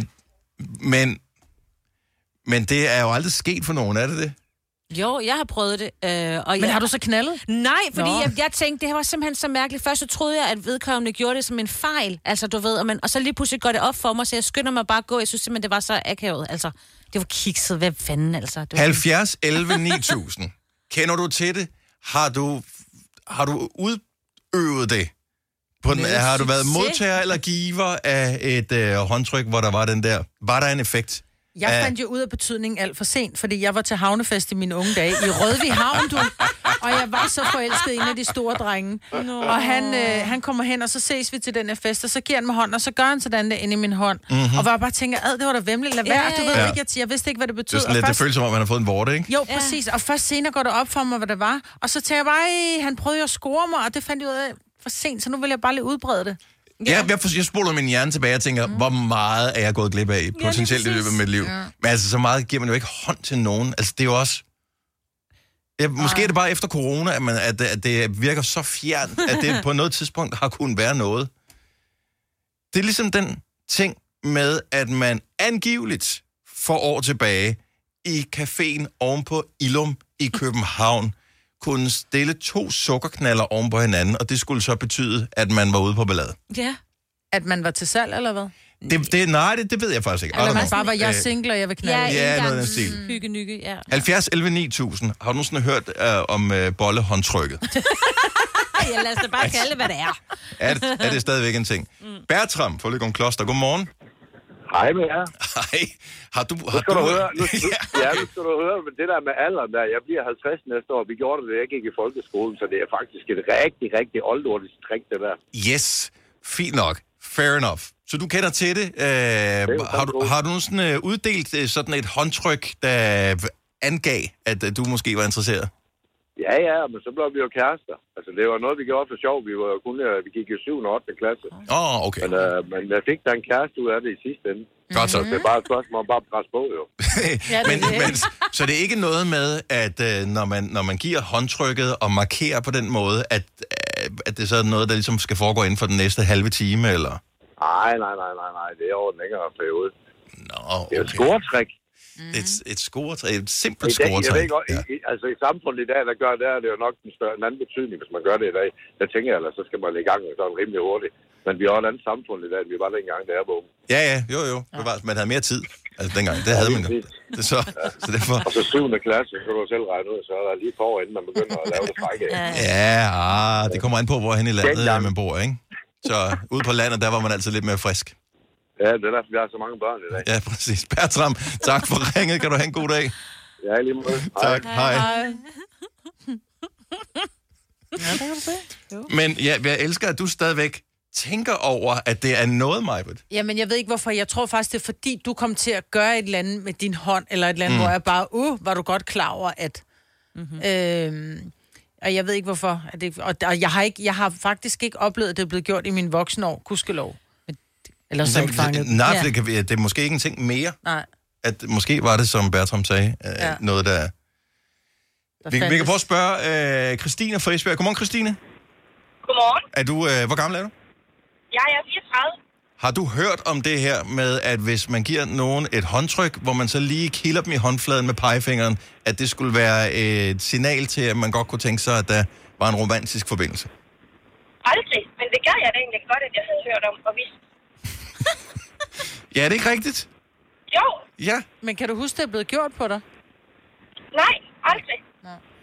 Men det er jo aldrig sket for nogen, er det det? Jo, jeg har prøvet det. Men har du så knaldet? Nej, fordi jeg tænkte, det var simpelthen så mærkeligt. Først så troede jeg, at vedkommende gjorde det som en fejl. Altså, du ved, og så lige pludselig går det op for mig, så jeg skynder mig bare at gå. Jeg synes simpelthen, det var så akavet. Altså, det var kikset. Hvad fanden, altså? 70, 11, 9000. Kender du til det? Har du udøvet det? Har du været modtager eller giver af et håndtryk, hvor der var den der? Var der en effekt? Jeg fandt jo ud af betydningen alt for sent, fordi jeg var til havnefest i mine unge dage i Rødvig Havn, og jeg var så forelsket i en af de store drenge. Og han kommer hen, og så ses vi til den her fest, og så giver han mig hånden, og så gør han sådan der ind i min hånd. Og var bare tænker, det var da vemmeligt, lad være. Du ved ikke, jeg vidste ikke, hvad det betød. Det føles som om, man har fået en vorte, ikke? Jo, præcis. Og først senere går det op for mig, hvad det var. Og så tænker jeg bare, han prøvede jo at score mig, og det fandt jeg ud af for sent, så nu vil jeg bare lige udbrede det. Ja, jeg spoler min hjerne tilbage og tænker, hvor meget er jeg gået glip af potentielt i løbet af mit liv. Ja. Men altså, så meget giver man jo ikke hånd til nogen. Altså, det er jo også... måske er det bare efter corona, at det virker så fjernt, at det på noget tidspunkt har kunnet være noget. Det er ligesom den ting med, at man angiveligt for år tilbage i caféen ovenpå Illum i København kunne stille 2 sukkerknaller oven på hinanden, og det skulle så betyde, at man var ude på ballade. Ja. At man var til salg, eller hvad? Det ved jeg faktisk ikke. Eller man bare var, jeg single, og jeg vil knalde. Ja, noget af den stil. Hygge, ja. 70, 11, 9000. Har du nogensinde hørt om bollehåndtrykket? Ja, lad os da bare kalde hvad det er. Er det stadigvæk en ting? Bertram fra Løgum Kloster, godmorgen. Hej med jer. Hej. Har du nu skal du høre det der med alderen der. Jeg bliver 50 næste år. Vi gjorde det, da jeg gik i folkeskolen, så det er faktisk et rigtig, rigtig oldordigt trick, det der. Yes. Fint nok. Fair enough. Så du kender til det. Har du sådan uddelt sådan et håndtryk, der angav, at du måske var interesseret? Ja, men så blev vi jo kærester. Altså, det var noget, vi gjorde for sjov. Vi gik i 7. og 8. klasse. Okay. Men jeg fik da en kæreste ud af det i sidste ende. Godt så. Det er bare et spørgsmål om bare at presse på, jo. Så det er ikke noget med, at når man giver håndtrykket og markerer på den måde, at det så er noget, der ligesom skal foregå inden for den næste halve time, eller? Nej. Det er over en længere periode. Okay. Det er et scoretræk. Et scoretræk, et simpelt scoretræk. Altså i samfundet i dag, der gør det, er det jo nok en anden betydning, hvis man gør det i dag. Der tænker jeg, så skal man i gang med sådan rimelig hurtigt. Men vi har et andet samfund i dag, end vi var dengang, der er vågen. Ja, jo. Man havde mere tid. Altså dengang, det havde man jo. Så derfor... Og så 7. klasse, så kan du selv regne ud, så er der lige forår, inden man begynder at lave det frække. Ja, det kommer an på, hvor hen i landet man bor, ikke? Så ude på landet, der var man altid lidt mere frisk. Ja, det er derfor, vi har så mange børn i dag. Ja, præcis. Bertram, tak for ringet. Kan du have en god dag? Ja, lige måde. Tak, hej. Men jeg elsker, at du stadigvæk tænker over, at det er noget, Majbert. Jamen, jeg ved ikke, hvorfor. Jeg tror faktisk, det er fordi, du kom til at gøre et eller andet med din hånd, eller et eller andet, hvor jeg bare, var du godt klar over, at... og jeg ved ikke, hvorfor. Og jeg har faktisk ikke oplevet, at det er blevet gjort i min voksenår, gudskelov. Eller så fanget. Nej, det er måske ikke en ting mere. Nej. At måske var det, som Bertram sagde, noget, der... Vi kan prøve at spørge Christine fra Esbjerg. Godmorgen, Christine. Godmorgen. Hvor gammel er du? Jeg er 34. Har du hørt om det her med, at hvis man giver nogen et håndtryk, hvor man så lige kilder dem i håndfladen med pegefingeren, at det skulle være et signal til, at man godt kunne tænke sig, at der var en romantisk forbindelse? Aldrig, men det gør jeg da egentlig godt, at jeg havde hørt om og vidst. Ja, er det ikke rigtigt? Jo. Ja. Men kan du huske, det er blevet gjort på dig? Nej, aldrig.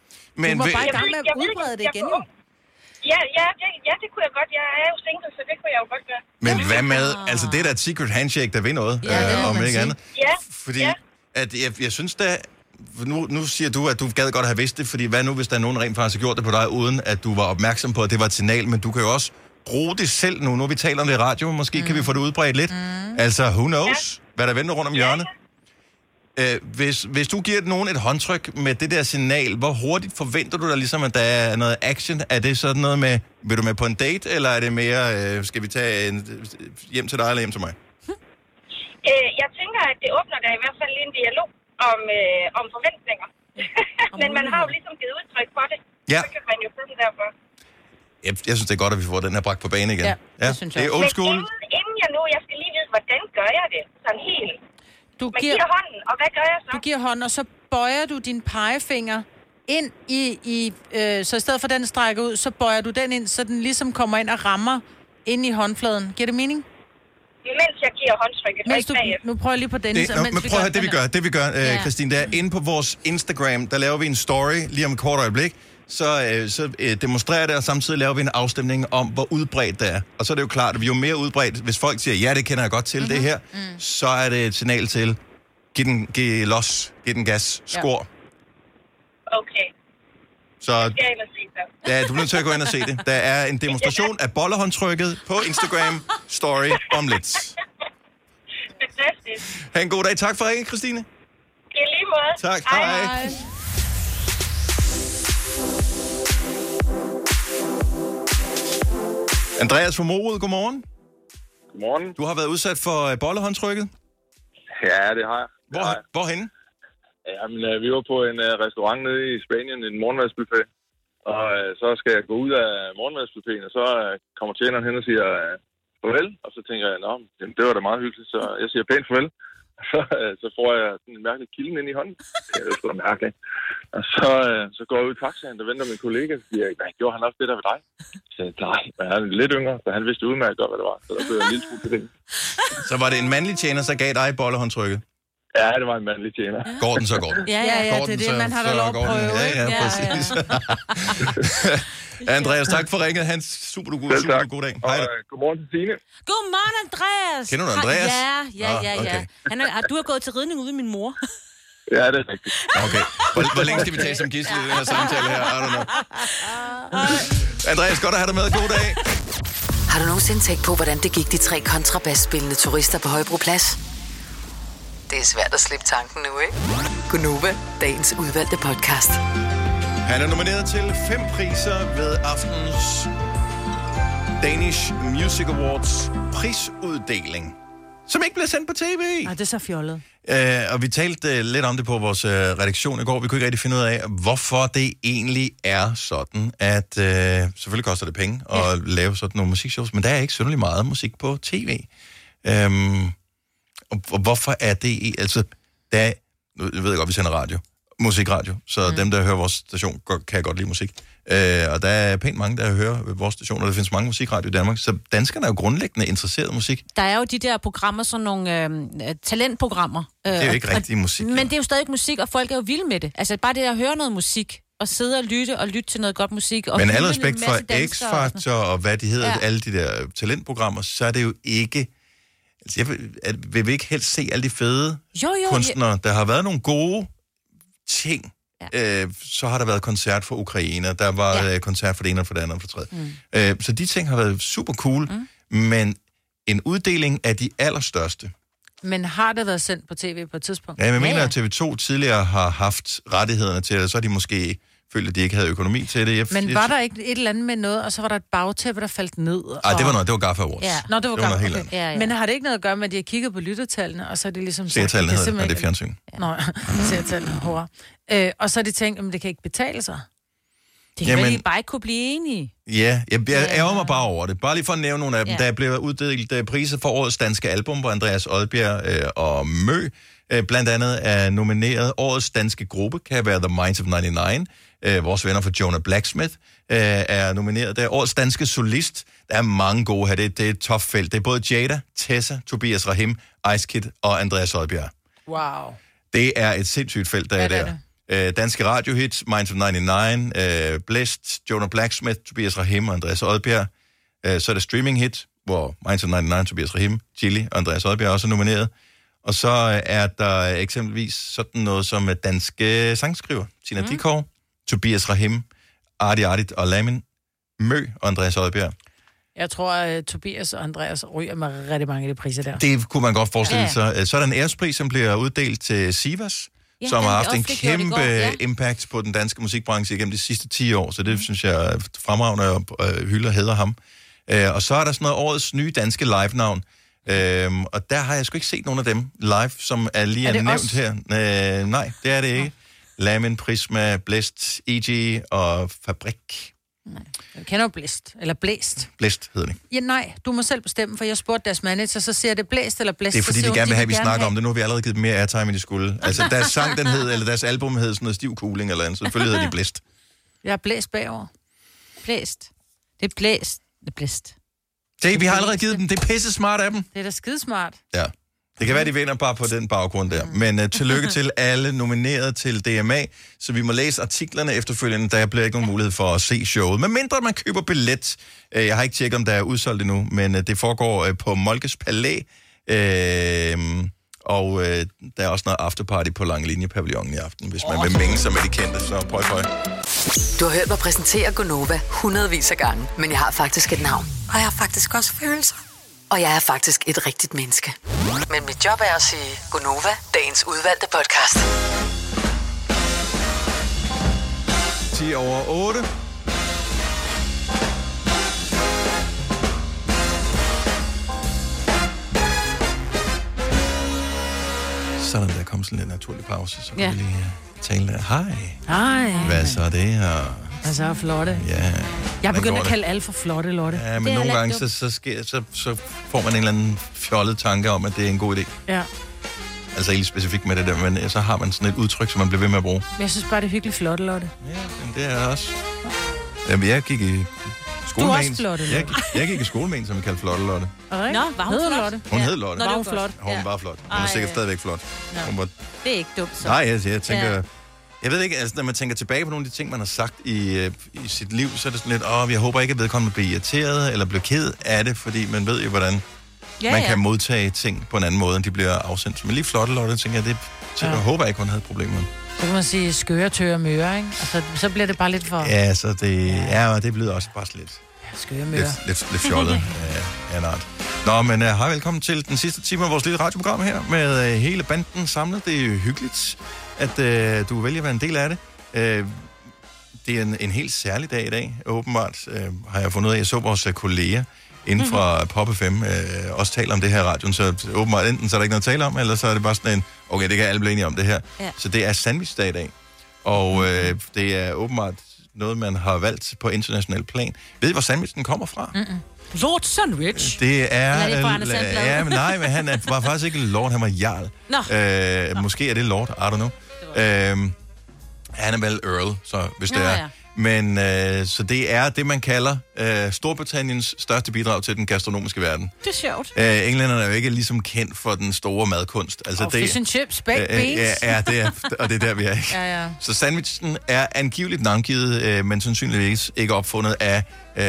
Men Du må bare i gang med at udbrede det igen, jo. Ja, det kunne jeg godt. Jeg er jo single, så det kunne jeg jo godt gøre. Men hvad med, altså det er da et secret handshake, der vil noget, om ikke andet. Ja. Fordi at jeg synes da, nu siger du, at du gad godt have vidst det, fordi hvad nu, hvis der er nogen rent faktisk har gjort det på dig, uden at du var opmærksom på, at det var et signal, men du kan jo også bruge det selv nu. Nu vi taler om det i radio, måske kan vi få det udbredt lidt. Altså, who knows, hvad der venter rundt om hjørnet. Hvis du giver nogen et håndtryk med det der signal, hvor hurtigt forventer du dig ligesom, at der er noget action? Er det sådan noget med, vil du med på en date, eller er det mere, skal vi tage hjem til dig eller hjem til mig? Jeg tænker, at det åbner der i hvert fald en dialog om forventninger. Men man har jo ligesom givet udtryk for det. Ja. Så kan man jo få den derfor. Jeg synes, det er godt, at vi får den her bragt på banen igen. Ja, det synes jeg. Det er old school. Men inden jeg skal lige vide, hvordan gør jeg det? Sådan helt. Du giver hånden, og hvad gør jeg så? Du giver hånden, og så bøjer du din pegefinger ind så i stedet for den strækker ud, så bøjer du den ind, så den ligesom kommer ind og rammer ind i håndfladen. Giver det mening? Mens jeg giver håndtrykket. Nu prøver jeg lige på den. Det vi gør, Christine, det er inde på vores Instagram, der laver vi en story lige om et kort øjeblik, så demonstrerer det, og samtidig laver vi en afstemning om, hvor udbredt det er. Og så er det jo klart, at vi er jo mere udbredt, hvis folk siger, ja, det kender jeg godt til, det her, så er det et signal til, giv den gas, skor. Okay. Så ja, du er nødt til at gå ind og se det. Der er en demonstration af bollehåndtrykket på Instagram story om lidt. Fantastisk. Ha' en god dag. Tak for ringen, Christine. I lige måde. Tak. Hej. Andreas fra Morud, godmorgen. Godmorgen. Du har været udsat for bollehåndtrykket? Ja, det har jeg. Hvorhenne? Jamen, vi var på en restaurant nede i Spanien, en morgenmadsbuffet. Og så skal jeg gå ud af morgenmadsbuffeten, og så kommer tjeneren hen og siger farvel. Og så tænker jeg, det var da meget hyggeligt, så jeg siger pænt farvel. Så får jeg sådan en mærkelig kilden ind i hånden. Det er sgu da mærkeligt. Og så går jeg ud i taxaen, der venter min kollega, og siger, hvad gjorde han også det der ved dig? Så jeg siger, nej, men han er lidt yngre, så han vidste udmærket godt, hvad det var. Så der blev jeg en lille smule til det. Så var det en mandlig tjener, så gav dig bollehåndtrykket? Ja, det var en mandlig tjener. Går den, så går den. Ja, det er det, man har da lov at prøve. Ja, præcis. Andreas, tak for ringet. Hans super god dag. Hej. Godmorgen til Signe. Godmorgen, Andreas. Kender du Andreas? Ja. Okay. Du har gået til ridning ude med min mor. Ja, det er rigtigt. Okay. Hvor længe skal vi tage som gidsel i den her samtale her? I don't know. Andreas, godt at have dig med. God dag. Har du nogensinde tænkt på, hvordan det gik de 3 kontrabasspillende turister på Højbroplads? Det er svært at slippe tanken nu, ikke? Gunova, dagens udvalgte podcast. Han er nomineret til 5 priser ved aftens Danish Music Awards prisuddeling, som ikke bliver sendt på tv. Nej, det er så fjollet. Og vi talte lidt om det på vores redaktion i går. Vi kunne ikke rigtig finde ud af, hvorfor det egentlig er sådan, at selvfølgelig koster det penge at lave sådan nogle musikshows, men der er ikke synderligt meget musik på tv. Og hvorfor er det... Altså, nu ved jeg godt, vi sender radio. Musikradio. Så dem, der hører vores station, kan godt lide musik. Og der er pænt mange, der hører vores station, og der findes mange musikradio i Danmark. Så danskerne er jo grundlæggende interesseret i musik. Der er jo de der programmer, sådan nogle talentprogrammer. Det er jo ikke rigtig musik. Men det er jo stadig musik, og folk er jo vilde med det. Altså bare det at høre noget musik, og sidde og lytte til noget godt musik. Og men al respekt for X-Factor og hvad de hedder, alle de der talentprogrammer, så er det jo ikke... Altså, vil vi ikke helst se alle de fede kunstnere? Der har været nogle gode ting. Så har der været koncert for Ukraine, der var koncert for det ene og for det andet og for det tredje. Så de ting har været super cool, men en uddeling af de allerstørste. Men har det været sendt på tv på et tidspunkt? Ja, jeg mener, at TV2 tidligere har haft rettighederne til det, så har de måske følt, at de ikke havde økonomi til det. Men var der ikke et eller andet med noget, og så var der et bagtæppe, der faldt ned? Nej, det var noget. Det var Gaffa Awards. Ja. Nå, det var Gaffa. Okay. Ja. Men har det ikke noget at gøre med, at de har kigget på lyttertallene, og så er det ligesom... Seertallene hedder det, det er fjernsyn. Nå, seertallene, hurra. Og så har de tænkt, at det kan ikke betale sig. Det kan vel bare ikke kunne blive enige. Ja, jeg ærger mig bare over det. Bare lige for at nævne nogle af dem. Der blev uddelt priser for årets danske album, hvor Andreas Odbjerg og Mø blandt andet er nomineret. Årets danske gruppe kan være The Minds of 99. Vores venner fra Jonah Blacksmith er nomineret. Der er årets danske solist. Der er mange gode her. Det er et topfelt. Det er både Jada, Tessa, Tobias Rahim, Ice Kid og Andreas Odbjerg. Wow. Det er et sindssygt felt, der er der. Danske radiohits, Minds of 99, Blæst, Jonah Blacksmith, Tobias Rahim og Andreas Odbjerg. Så er der streaming-hit, hvor Minds of 99, Tobias Rahim, Chili og Andreas Odbjerg også er nomineret. Og så er der eksempelvis sådan noget som danske sangskriver, Tina Dickow, Tobias Rahim, Arti og Lamin, Mø og Andreas Odbjerg. Jeg tror, at Tobias og Andreas ryger med rigtig mange af de priser der. Det kunne man godt forestille sig. Så er der en ærespris, som bliver uddelt til Sivas, som har haft en kæmpe impact på den danske musikbranche igennem de sidste 10 år, så det synes jeg er fremragende og hylder hedder ham. Og så er der sådan noget årets nye danske live-navn, og der har jeg sgu ikke set nogen af dem live, som er lige er nævnt os? Her. Nej, det er det ikke. Lamin, Prisma, Blæst, E.G. og Fabrik. Nej. Jeg kender jo Blæst, eller Blæst. Blæst hedder det. Ja, nej, du må selv bestemme, for jeg spurgte deres manager, så siger det Blæst eller Blæst. Det er fordi, de gerne vil have, at vi snakker om det. Nu har vi allerede givet dem mere airtime, end de skulle. Altså, deres sang, den hed, eller deres album hed sådan noget stiv cooling eller andet, så selvfølgelig hedder de Blæst. Jeg er blæst bagover. Blæst. Det er blæst. Det er blæst. Se, vi har allerede givet dem. Det er pisse smart af dem. Det er da skidesmart. Ja. Det kan være, de vinder bare på den baggrund der. Men tillykke til alle nomineret til DMA, så vi må læse artiklerne efterfølgende. Der bliver ikke nogen mulighed for at se showet. Men mindre man køber billet. Jeg har ikke tjekket, om der er udsolgt endnu, men det foregår på Molkes Palæ. Og der er også noget afterparty på Langlinje-pavillonen i aften, hvis man vil mænge sig med de kendte. Så prøv. Du har hørt mig præsentere Gonova hundredvis af gange, men jeg har faktisk et navn. Og jeg har faktisk også følelser. Og jeg er faktisk et rigtigt menneske. Men mit job er at sige Gonova, dagens udvalgte podcast. 10 over 8. Sådan, der kom sådan en naturlig pause, så kan vi lige tale der. Hej. Hvad så er det her? Hvad så er flotte? Ja. Jeg begynder at kalde alle for flotte, Lotte. Ja, men nogle gange, så får man en eller anden fjollet tanke om, at det er en god idé. Ja. Altså ikke specifikt med det der, men så har man sådan et udtryk, som man bliver ved med at bruge. Men jeg synes bare, det er hyggeligt flotte, Lotte. Ja, men det er også. Jamen, jeg gik i skole du er med også flotte, Lotte. Jeg gik i skole med en, som vi kaldte Flotte Lotte. Nå, var hun flot? Lotte? Hun hed Lotte. Var hun flot? Hun var flot. Hun er sikkert stadigvæk flot. Det er ikke dumt, så. Nej, jeg tænker... Ja. Jeg ved ikke, altså når man tænker tilbage på nogle af de ting, man har sagt i sit liv, så er det sådan lidt, jeg håber ikke, at vedkommende bliver irriteret eller bliver ked af det, fordi man ved jo, hvordan man kan modtage ting på en anden måde, end de bliver afsendt. Men lige Flotte Lotte, tænker jeg, jeg håber ikke, hun havde problemer med. Så kan man sige skøre, tørre, møre, ikke? Altså, så bliver det bare lidt for... Ja, så det bliver også bare lidt... Skøre, møre. Lidt fjollet af en art. Nå, men hej, velkommen til den sidste time af vores lille radioprogram her, med hele banden samlet. Det er jo hyggeligt, at du vælger at være en del af det. Det er en helt særlig dag i dag, åbenbart, har jeg fundet ud af. Jeg så vores kolleger inden fra Pop FM også tale om det her radioen, så åbenbart enten så er der ikke noget at tale om, eller så er det bare sådan en, okay, det kan alle blive enige om det her. Ja. Så det er sandwichdag i dag, og det er åbenbart noget, man har valgt på international plan. Ved I, hvor sandwichen kommer fra? Lord Sandwich? Det er... Ja, men nej, men han var faktisk ikke Lord, han var Jarl. Måske er det Lord, I don't know. Han er vel Earl, så hvis det er. Ja. Men så det er det, man kalder Storbritanniens største bidrag til den gastronomiske verden. Det er sjovt. Englænderne er jo ikke ligesom kendt for den store madkunst. Altså, det, fish and chips, baked beans. Ja, det er, og det er der, vi er. Ikke? Ja. Så sandwichen er angiveligt navngivet, men sandsynligvis ikke opfundet af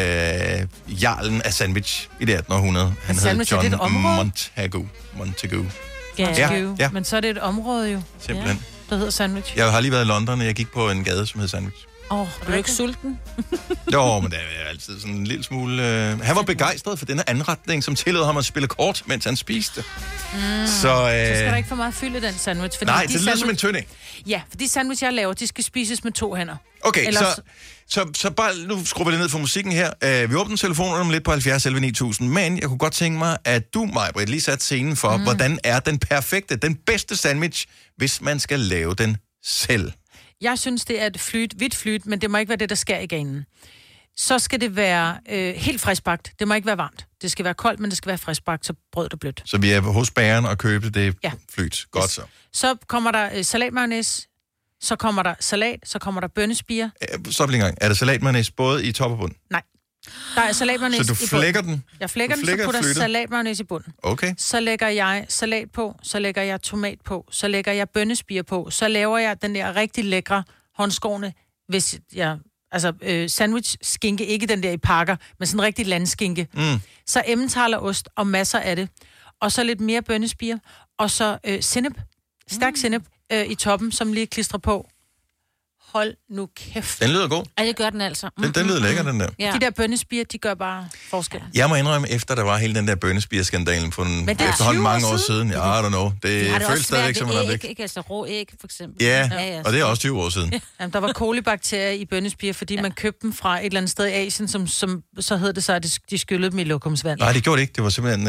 jarlen af sandwich i det 1800. Han hed John Montagu. Ja. Men så er det et område jo. Simpelthen. Der hedder sandwich. Jeg har lige været i London, og jeg gik på en gade, som hed Sandwich. Er du ikke sulten? Jo, men det er altid sådan en lille smule... Han var begejstret for denne anretning, som tillod ham at spille kort, mens han spiste. Så skal der ikke for meget fylde den sandwich. Fordi nej, det lyder som en tynding. Ja, for de sandwich, jeg laver, de skal spises med 2 hænder. Okay, ellers... så bare... Nu skruer vi det ned for musikken her. Vi åbner telefonen om lidt på 70 11 9000, men jeg kunne godt tænke mig, at du, Maj-Brit, lige satte scenen for, hvordan er den perfekte, den bedste sandwich, hvis man skal lave den selv. Jeg synes, det er et hvidt flyt, men det må ikke være det, der skærer i ganen. Så skal det være helt friskbagt. Det må ikke være varmt. Det skal være koldt, men det skal være friskbagt, så brødet er blødt. Så vi er hos bageren og købe det flyt. Godt så. Så kommer der salatmayonnaise, så kommer der salat, så kommer der bønnespirer. Stop lige en gang. Er der salatmayonnaise både i top og bund? Nej. Der er salatmayonnaise i bunden. Så du flækker den? Jeg flækker den, så putter jeg salatmayonnaise i bunden. Okay. Så lægger jeg salat på, så lægger jeg tomat på, så lægger jeg bønnespirer på, så laver jeg den der rigtig lækre håndskårne, hvis jeg... Altså sandwich skinke, ikke den der i pakker, men sådan en rigtig landskinke. Så emmentalerost og masser af det. Og så lidt mere bønnespirer. Og så sennep. Stærk sennep i toppen, som lige klistrer på. Hold nu kæft. Den lyder god. Ja, det gør den altså. Den lyder lækker, den der. Ja. De der bønnespirer, de gør bare forskel. Jeg må indrømme, efter der var hele den der bønnespierskandalen for efterhånden mange år siden. Ja, I don't know. Det føles stadigvæk som noget væk. Ikke, altså rå æg, for eksempel. Ja, og det er også 20 år siden. Jamen, der var kolibakterier i bønnespirer, fordi man købte dem fra et eller andet sted i Asien, som så hed det så, at de skyllede dem i lokumsvand. Nej, det gjorde det ikke. Det var simpelthen,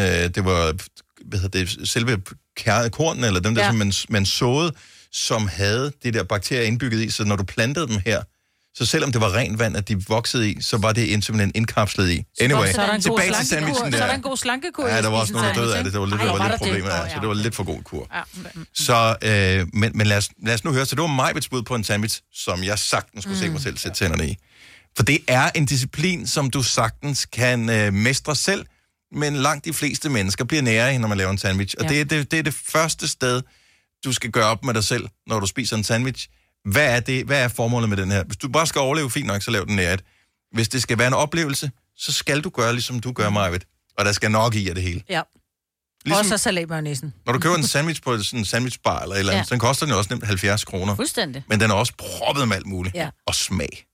selve kornen, eller dem der, som man såede, som havde det der bakterier indbygget i, så når du plantede dem her, så selvom det var rent vand, at de voksede i, så var det simpelthen indkapslet i. Anyway, tilbage til sandwichen der. Så er der en god slankekur. Ja, der var også nogen, der døde af det. Det var lidt problemet af, så det var lidt for god kur. Så, men lad os nu høre, så det var Majbets bud på en sandwich, som jeg sagtens skulle se mig selv sætte tænderne i. For det er en disciplin, som du sagtens kan mestre selv, men langt de fleste mennesker bliver nære, når man laver en sandwich. Og det er det første sted, du skal gøre op med dig selv, når du spiser en sandwich. Hvad er det? Hvad er formålet med den her? Hvis du bare skal overleve, fint nok, så lav den nært. Hvis det skal være en oplevelse, så skal du gøre, ligesom du gør, Majbet. Og der skal nok i af det hele. Ja. Ligesom, også salatmayonnaisen. Når du køber en sandwich på sådan en sandwichbar eller et eller andet, så den koster den jo også nemt 70 kroner. Fuldstændig. Men den er også proppet med alt muligt. Ja. Og smag.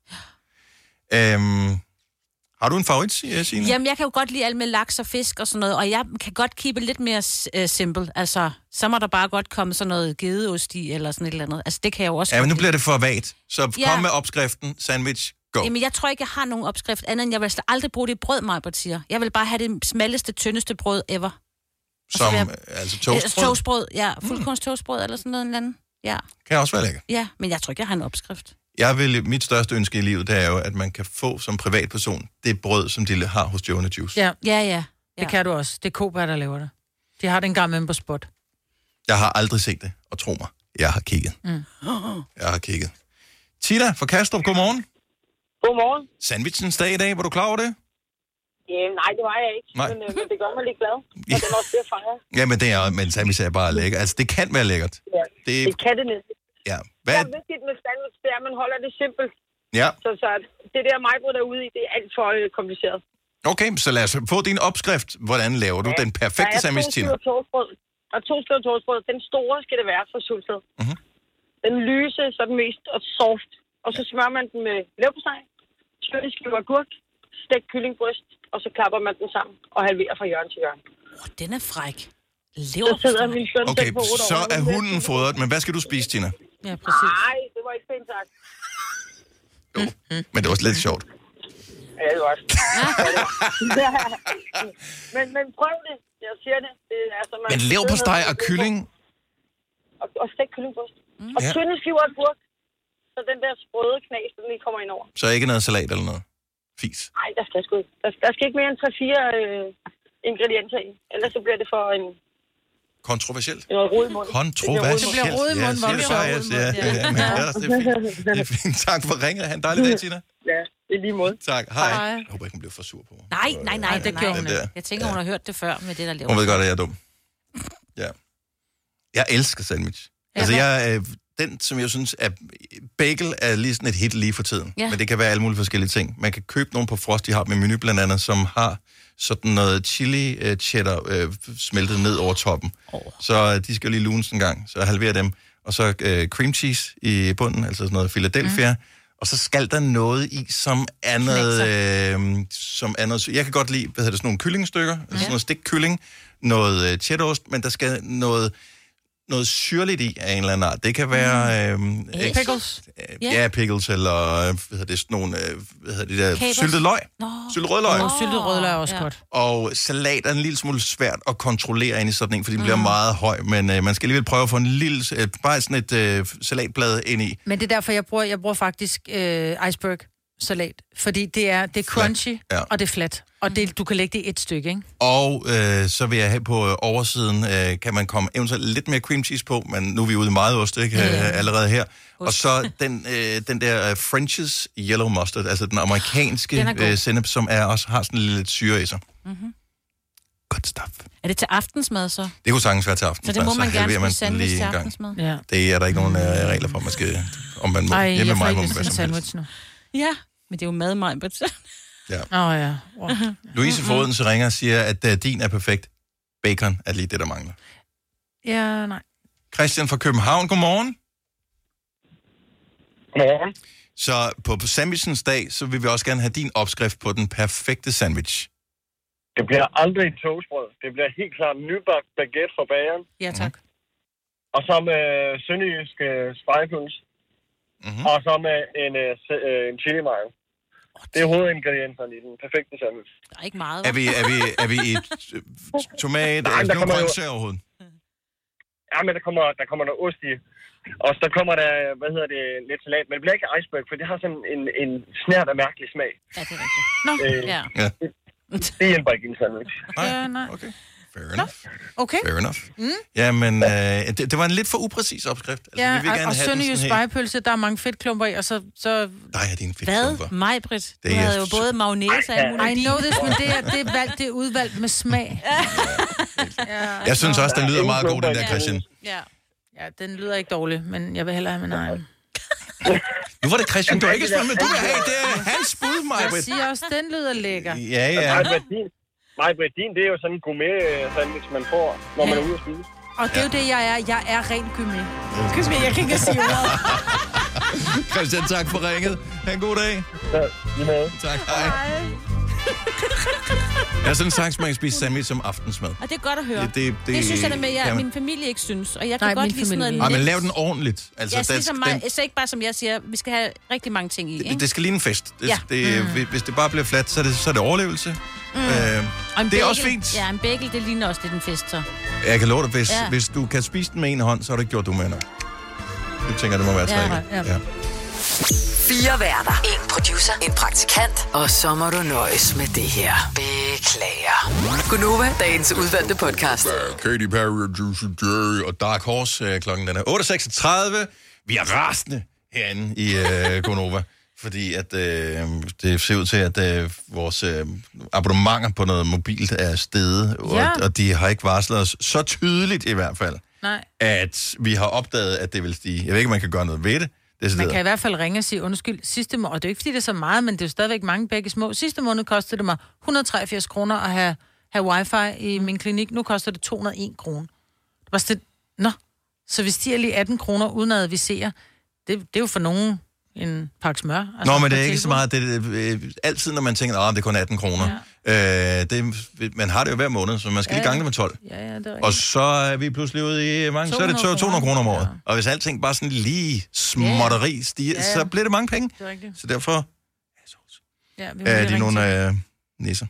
Har du en favorit, Signe? Jamen, jeg kan jo godt lide alt med laks og fisk og sådan noget, og jeg kan godt keepe lidt mere simple. Altså, så må der bare godt komme sådan noget gedeost i, eller sådan et eller andet. Altså, det kan jeg jo også. Ja, men nu bliver det for vagt. Så kom med opskriften, sandwich, go. Jamen, jeg tror ikke, jeg har nogen opskrift, andet end jeg vil aldrig bruge det brød, Majbert siger. Jeg vil bare have det smalleste, tyndeste brød ever. Som, altså toastbrød? Toastbrød, ja. Fuldkorns toastbrød eller sådan noget eller andet. Ja. Kan også være lækker. Ja, men jeg tror ikke, jeg har en opskrift. Mit største ønske i livet, det er jo, at man kan få som privatperson det brød, som de har hos Jonah Juice. Ja. Det kan du også. Det er Koba, der laver det. De har den gamle på spot. Jeg har aldrig set det, og tro mig, jeg har kigget. Jeg har kigget. Tina fra Kastrup, godmorgen. Godmorgen. Sandwichens dag i dag, var du klar over det? Nej, det var jeg ikke. Men det gør mig lidt glad. Og den også bliver fejret. Ja, men sandwich er bare lækkert. Altså, det kan være lækkert. Ja, det kan det næsten. Ja. Hvad er vigtigt med sandwich, det er, at man holder det simpelt. Ja. Så det der Majbrit er ude i, det er alt for kompliceret. Okay, så lad os få din opskrift. Hvordan laver du den perfekte sandwich, Tina? Der er 2 stykker toastbrød. Den store skal det være fra Sulsted. Den lyse, så den mest soft. Og så smører man den med leverpostej, tynde skiver agurk, stegt kyllingbryst, og så klapper man den sammen og halverer fra hjørne til hjørne. Den er fræk. Okay, så er hunden fodret, men hvad skal du spise, Tina? Ja, præcis. Nej, det var ikke pænt sagt. Men det var også lidt sjovt. Ja, det var også. men prøv det. Jeg siger det. Det er, altså, men leverpostej og kylling? Og stegt kyllingbryst. Og tynde skiver agurk. Så den der sprøde knas, den lige kommer ind over. Så ikke noget salat eller noget? Fis? Nej, der skal sgu ikke. Der skal ikke mere end 3-4 ingredienser i. Ellers så bliver det for en... Kontroversielt? Det bliver rod i munden. Kontroversielt. Det bliver rod i munden. Det er fint. Tak for ringet. Ha' en dejlig dag, Tina. Ja, det er lige måde. Tak. Hej. Jeg håber ikke, hun bliver for sur på. Nej, det gjorde hun ikke. Jeg tænker, hun har hørt det før med det, der lever. Hun ved godt, at jeg er dum. Ja. Jeg elsker sandwich. Altså, den, som jeg synes, er bagel er lige sådan et hit lige for tiden. Ja. Men det kan være alle mulige forskellige ting. Man kan købe nogle på frost, de har med Menu blandt andet, som har sådan noget chili cheddar smeltet ned over toppen. Så de skal lige lunes en gang, så halverer dem. Og så cream cheese i bunden, altså sådan noget Philadelphia. Og så skal der noget i, som er noget... Jeg kan godt lide, sådan nogle kyllingstykker, sådan noget stikkylling, noget cheddarost, men der skal noget syrligt i af en eller anden art. Det kan være... pickles? Ja, pickles, eller sådan nogle... syltet løg. Syltet rødløg. Syltet rødløg er også godt. Og salat er en lille smule svært at kontrollere ind i sådan en, fordi den bliver meget høj, men man skal alligevel prøve at få en lille... bare sådan et salatblad ind i. Men det er derfor, jeg bruger faktisk iceberg salat, fordi det er crunchy, og det er flat. Og du kan lægge det i et stykke, ikke? Og så vil jeg have på oversiden, kan man komme eventuelt lidt mere cream cheese på, men nu er vi ude i meget ost, ikke? Allerede her. Og så den der French's Yellow Mustard, altså den amerikanske sennep, som også har sådan lidt syre i sig. Mm-hmm. Godt stuff. Er det til aftensmad så? Det kunne sagtens være til aftensmad. Så det må man gerne spise sandwich til en gang. aftensmad? Ja. Det er der ikke nogen regler for, man skal, om man må. Ej, Hjemme jeg får mig ikke må man lyst være til en som sandwich helst. nu. Ja, men det er jo mad, Maj-Brit. Ja. Ja. Wow. Louise Foden så ringer og siger, at din er perfekt. Bacon er lige det, der mangler. Ja, nej. Christian fra København, godmorgen. Godmorgen. Så på sandwichens dag, så vil vi også gerne have din opskrift på den perfekte sandwich. Det bliver aldrig et toastbrød. Det bliver helt klart nybagt baguette fra bageren. Ja, tak. Og så med sønderjysk spejepølse. Mm-hmm. Og så med en chili mayo. Det er hovedingredienserne i den perfekte sandwich. Der er ikke meget, Er vi i tomat? Nej, Er der der kommer grøntsager overhovedet? Ja, men der kommer noget ost i. Og så kommer der, lidt salat. Men det bliver ikke iceberg, for det har sådan en snært af mærkelig smag. Ja, det er rigtigt. Nå, ja. Det hjælper ikke i en sandwich. Nej. Okay. Fair enough. Okay. Fair enough. Ja, men det var en lidt for upræcis opskrift. Altså, Ja, vi vil gerne og have sønderjysk spejepølse, der er mange fedtklumper i, og så... Der er dine fedtklumper. Hvad? Maj-Brit? Du Det er- havde jo både mayonnaise og alt muligt. I know this, men det er udvalgt med smag. Jeg synes også, den lyder meget god, den der, Christian. Ja, den lyder ikke dårlig, men jeg vil hellere have min egen. Nu var det Christian, du er ikke spurgt, men du vil have, det er hans bud, Jeg Maj-Brit. siger også, den lyder lækker. Ja. Maj-Brit, det er jo sådan en gourmet-sandwich, man får, når man er ude at spise. Og det er jo det, jeg er. Jeg er ren gourmet. Gourmet, jeg kan ikke sige ordet. Christian, tak for ringet. Ha' en god dag. Tak, hej. Jeg synes sagtens, man kan spise sandwich som aftensmad. Og det er godt at høre. Det synes jeg, med kan man. min familie ikke synes. Og jeg kan Nej, godt min lide sådan noget Ej, men lidt. lav den ordentligt. Altså, Ja, ligesom mig. Så ikke bare, som jeg siger, vi skal have rigtig mange ting i, ikke? Det skal ligne en fest. Ja. Hvis det bare bliver fladt, så er det overlevelse. Og en Det er bagel, også fint. Ja, en bagel, det ligner også lidt en fest, så. Jeg kan love dig, Ja. hvis du kan spise den med en hånd, så har du ikke gjort du med nok. Jeg tænker, det må være tre. Ja. 4 værter. 1 producer. 1 praktikant. Og så må du nøjes med det her. Beklager. Gunova, dagens udvalgte podcast. Katy Perry, Juicy J og Dark Horse. Klokken den er 8.36. Vi er rasende herinde i Gonova, fordi at, det ser ud til, at vores abonnementer på noget mobilt er steget, og de har ikke varslet os så tydeligt i hvert fald, Nej. at vi har opdaget, at det vil stige. Jeg ved ikke, om man kan gøre noget ved det. Man kan i hvert fald ringe og sige undskyld. Sidste måned, og det er ikke fordi, det er så meget, men det er jo stadigvæk mange begge små. Sidste måned kostede det mig 183 kroner at have wifi i min klinik. Nu koster det 201 kroner. Det var sådan, så vi stiger lige 18 kroner uden at advisere. Det er jo for nogen en pakke smør. Altså, Nå, men det er ikke så meget. Altid, når man tænker, det er kun 18 kroner. Ja. Man har det jo hver måned, så man skal lige gange det med 12. Ja, det er rigtigt. Og så er vi pludselig ude i mange, så er det 200 kroner om året. Og hvis alting bare sådan lige småtteri stiger, så bliver det mange penge. Det er rigtigt. Så derfor vi er de nogle nisser.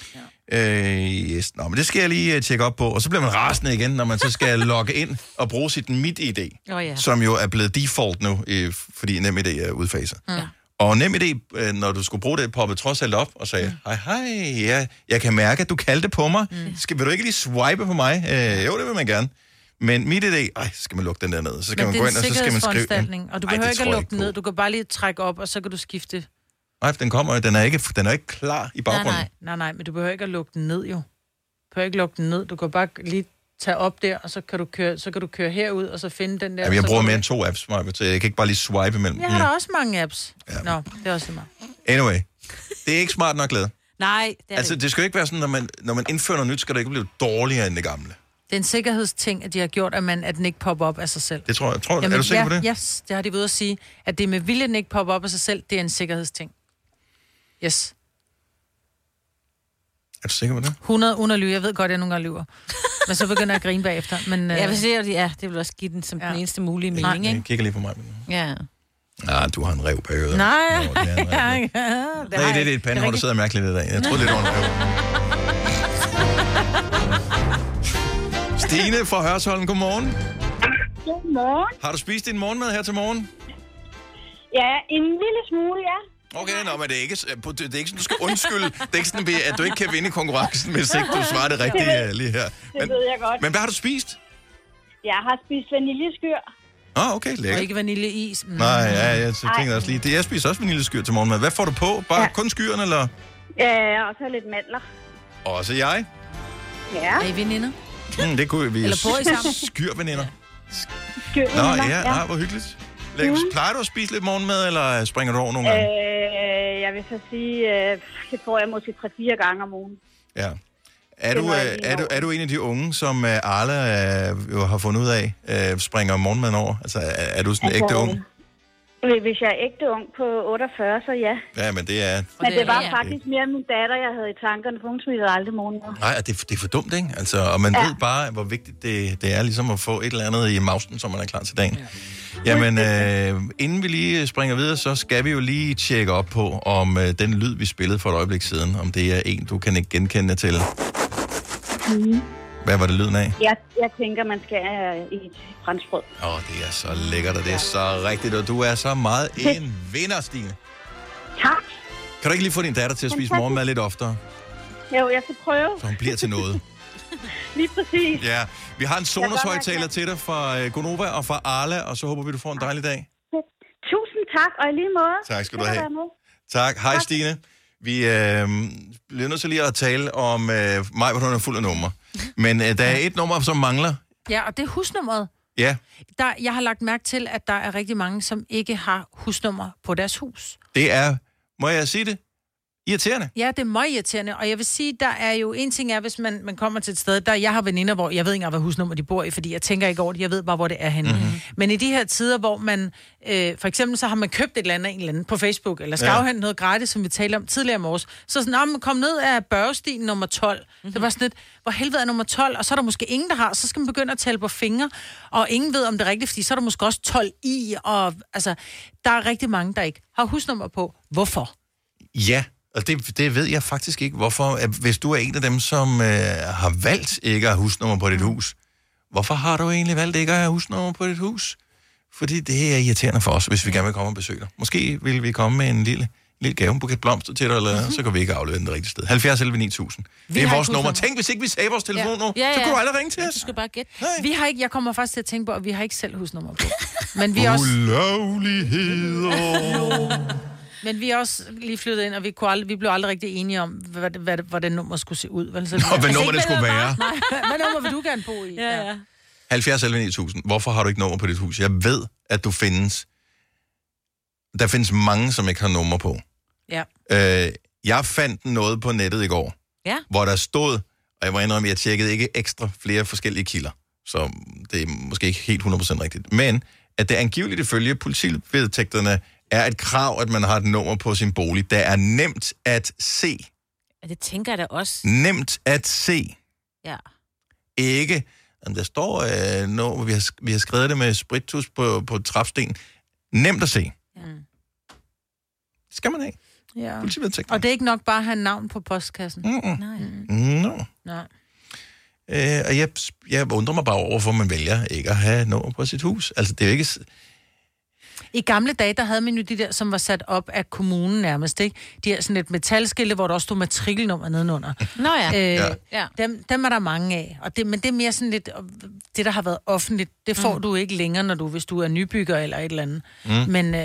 Yes. Nå, men det skal jeg lige tjekke op på. Og så bliver man rasende igen, når man så skal logge ind og bruge sit MitID, som jo er blevet default nu, fordi NemID er udfaset. Ja. Og NemID, når du skulle bruge det, poppede trods alt op og sagde, hej, jeg kan mærke, at du kaldte på mig. Vil du ikke lige swipe på mig? Jo, det vil man gerne. Men MitID, skal man lukke den der ned. Så skal man gå ind, og så skal man skrive. Og du behøver ikke at lukke den ned. Du kan bare lige trække op, og så kan du skifte. Nej, den kommer, den er ikke klar i baggrunden. Nej, men du behøver ikke at lukke den ned, jo. Du behøver ikke lukke den ned. Du kan bare lige tage op der, og så kan du køre herud, og så finde den der. Jamen, jeg bruger mere end 2 apps, så jeg kan ikke bare lige swipe imellem. Jeg har da også mange apps. Ja. Nå, det er også meget. Anyway, det er ikke smart nok lavet. Nej, det er altså, det skal jo ikke være sådan, når man indfører noget nyt, skal det ikke blive dårligere end det gamle. Det er en sikkerhedsting, at de har gjort, at den ikke popper op af sig selv. Det tror jeg. Jamen, er du sikker på det? Yes, det har de ved at sige. At det med vilje, den ikke popper op af sig selv, det er en sikkerhedsting. Yes. Er du sikker på det? 100 uden at lyve. Jeg ved godt, at jeg nogle gange lyver. Men så begynder jeg at grine bagefter. Men, jeg vil sige, at det vil også give den som den eneste mulige mening, ikke? Jeg kigger lige på mig. Ja. Du har en rev på øret. Nej. Nej, det er et pandehår, der sidder mærkeligt i dag. Jeg troede lidt over en rev. Stine fra Hørsholm, godmorgen. Godmorgen. Har du spist din morgenmad her til morgen? Ja, en lille smule, ja. Okay, men det er ikke sådan, du skal undskylde. Det er ikke sådan, at du ikke kan vinde konkurrencen, hvis ikke du svarer det rigtigt lige her. Det ved jeg godt. Men hvad har du spist? Jeg har spist vaniljeskyr. Okay, lækkert. Og ikke vaniljeis. Nej, jeg tænker også lige. Jeg spiser også vaniljeskyr til morgenmad. Hvad får du på? Bare kun skyren, eller? Ja, og så lidt mandler. Også jeg. Ja. Er I veninder? Det kunne vi. Eller bor I sammen? Skyrveninder. Skyrveninder, Nå, ja. Hvor hyggeligt. Plejer du at spise lidt morgenmad, eller springer du over nogle gange? Jeg vil så sige, det får jeg måske 3-4 gange om ugen. Ja. Er du en af de unge, som Arla jo har fundet ud af, springer morgenmaden over? Altså, er du sådan en ægte ung? Hvis jeg er ægte ung på 48, så ja. Ja, men det er... Men det var faktisk mere min datter, jeg havde i tankerne, for hun smittede aldrig morgenmad. Nej, det er for dumt, ikke? Altså, og man ved bare, hvor vigtigt det er ligesom at få et eller andet i mausen, så man er klar til dagen. Jamen, inden vi lige springer videre, så skal vi jo lige tjekke op på, om den lyd, vi spillede for et øjeblik siden, om det er en, du kan ikke genkende til. Hvad var det lyden af? Jeg tænker, man skal i et franskbrød. Det er så lækkert, og det er så rigtigt, og du er så meget en vinder, Stine. Tak. Kan du ikke lige få din datter til at spise morgenmad lidt oftere? Jo, jeg skal prøve. Så hun bliver til noget. Lige præcis. Ja, vi har en Sonos-højtaler til dig fra Gonova og fra Arla, og så håber vi, du får en dejlig dag. Tusind tak, og i lige måde. Tak skal du have. Tak. Hej, Stine. Vi bliver nødt til lige at tale om mig, hvor hun er fuld af numre. Men der er et nummer, som mangler. Ja, og det er husnummeret. Ja. Jeg har lagt mærke til, at der er rigtig mange, som ikke har husnummer på deres hus. Det er, må jeg sige det, irriterende. Ja, det er meget irriterende, og jeg vil sige, der er jo en ting, hvis man kommer til et sted, der jeg har veninder, hvor jeg ved ikke engang, hvad husnummer de bor i, fordi jeg tænker ikke over det, jeg ved bare, hvor det er henne. Mm-hmm. Men i de her tider, hvor man, for eksempel så har man købt et eller andet på Facebook, eller skal afhente noget gratis, som vi talte om tidligere i morges, så sådan, man kom ned af Børgestien nummer 12. Mm-hmm. Det var sådan lidt, hvor helvede er nummer 12, og så er der måske ingen, der har, så skal man begynde at tælle på fingre, og ingen ved, om det er rigtigt, fordi så er der måske også 12 i, og altså, der er rigtig mange, der ikke har husnummer på. Hvorfor? Ja. Og det ved jeg faktisk ikke, hvorfor. Hvis du er en af dem, som har valgt ikke at have husnummer på dit hus, hvorfor har du egentlig valgt ikke at have husnummer på dit hus? Fordi det er irriterende for os, hvis vi gerne vil komme og besøge dig. Måske vil vi komme med en lille gavebuket blomster til dig, eller så kan vi ikke aflevere den det rigtige sted. 70 11 9000. Det er vores nummer. Tænk, hvis ikke vi sagde vores telefon nu, så kunne du aldrig ringe til os. Du skal bare gætte. Vi har ikke, jeg kommer faktisk til at tænke på, at vi har ikke selv husnummer på. Men vi er også... Ulovligheder. Men vi er også lige flyttet ind, og vi blev aldrig rigtig enige om, hvordan nummer skulle se ud. Vel? Så hvad nummer det skulle være. Nej, hvad nummer vil du gerne bo i? Ja. 70 11 9000. Hvorfor har du ikke nummer på dit hus? Jeg ved, at du findes. Der findes mange, som ikke har nummer på. Ja. Jeg fandt noget på nettet i går, hvor der stod, og jeg må indrømme, at jeg tjekkede ikke ekstra flere forskellige kilder, så det er måske ikke helt 100% rigtigt, men at det angiveligt ifølge politivedtægterne er et krav, at man har et nummer på sin bolig. Det er nemt at se. Ja, det tænker jeg da også. Nemt at se. Ja. Ikke. Der står vi har skrevet det med spritus på trapsten. Nemt at se. Ja. Det skal man have. Ja. Og det er ikke nok bare at have navn på postkassen. Nej. Og jeg undrer mig bare over, hvorfor man vælger ikke at have nummer på sit hus. Altså, det er jo ikke... I gamle dage, der havde man jo de der, som var sat op af kommunen nærmest, ikke? De her sådan et metalskilte, hvor der også stod matrikelnummer nedenunder. Nå ja. Dem er der mange af. Men det er mere sådan lidt, det der har været offentligt, det får du ikke længere, hvis du er nybygger eller et eller andet. Men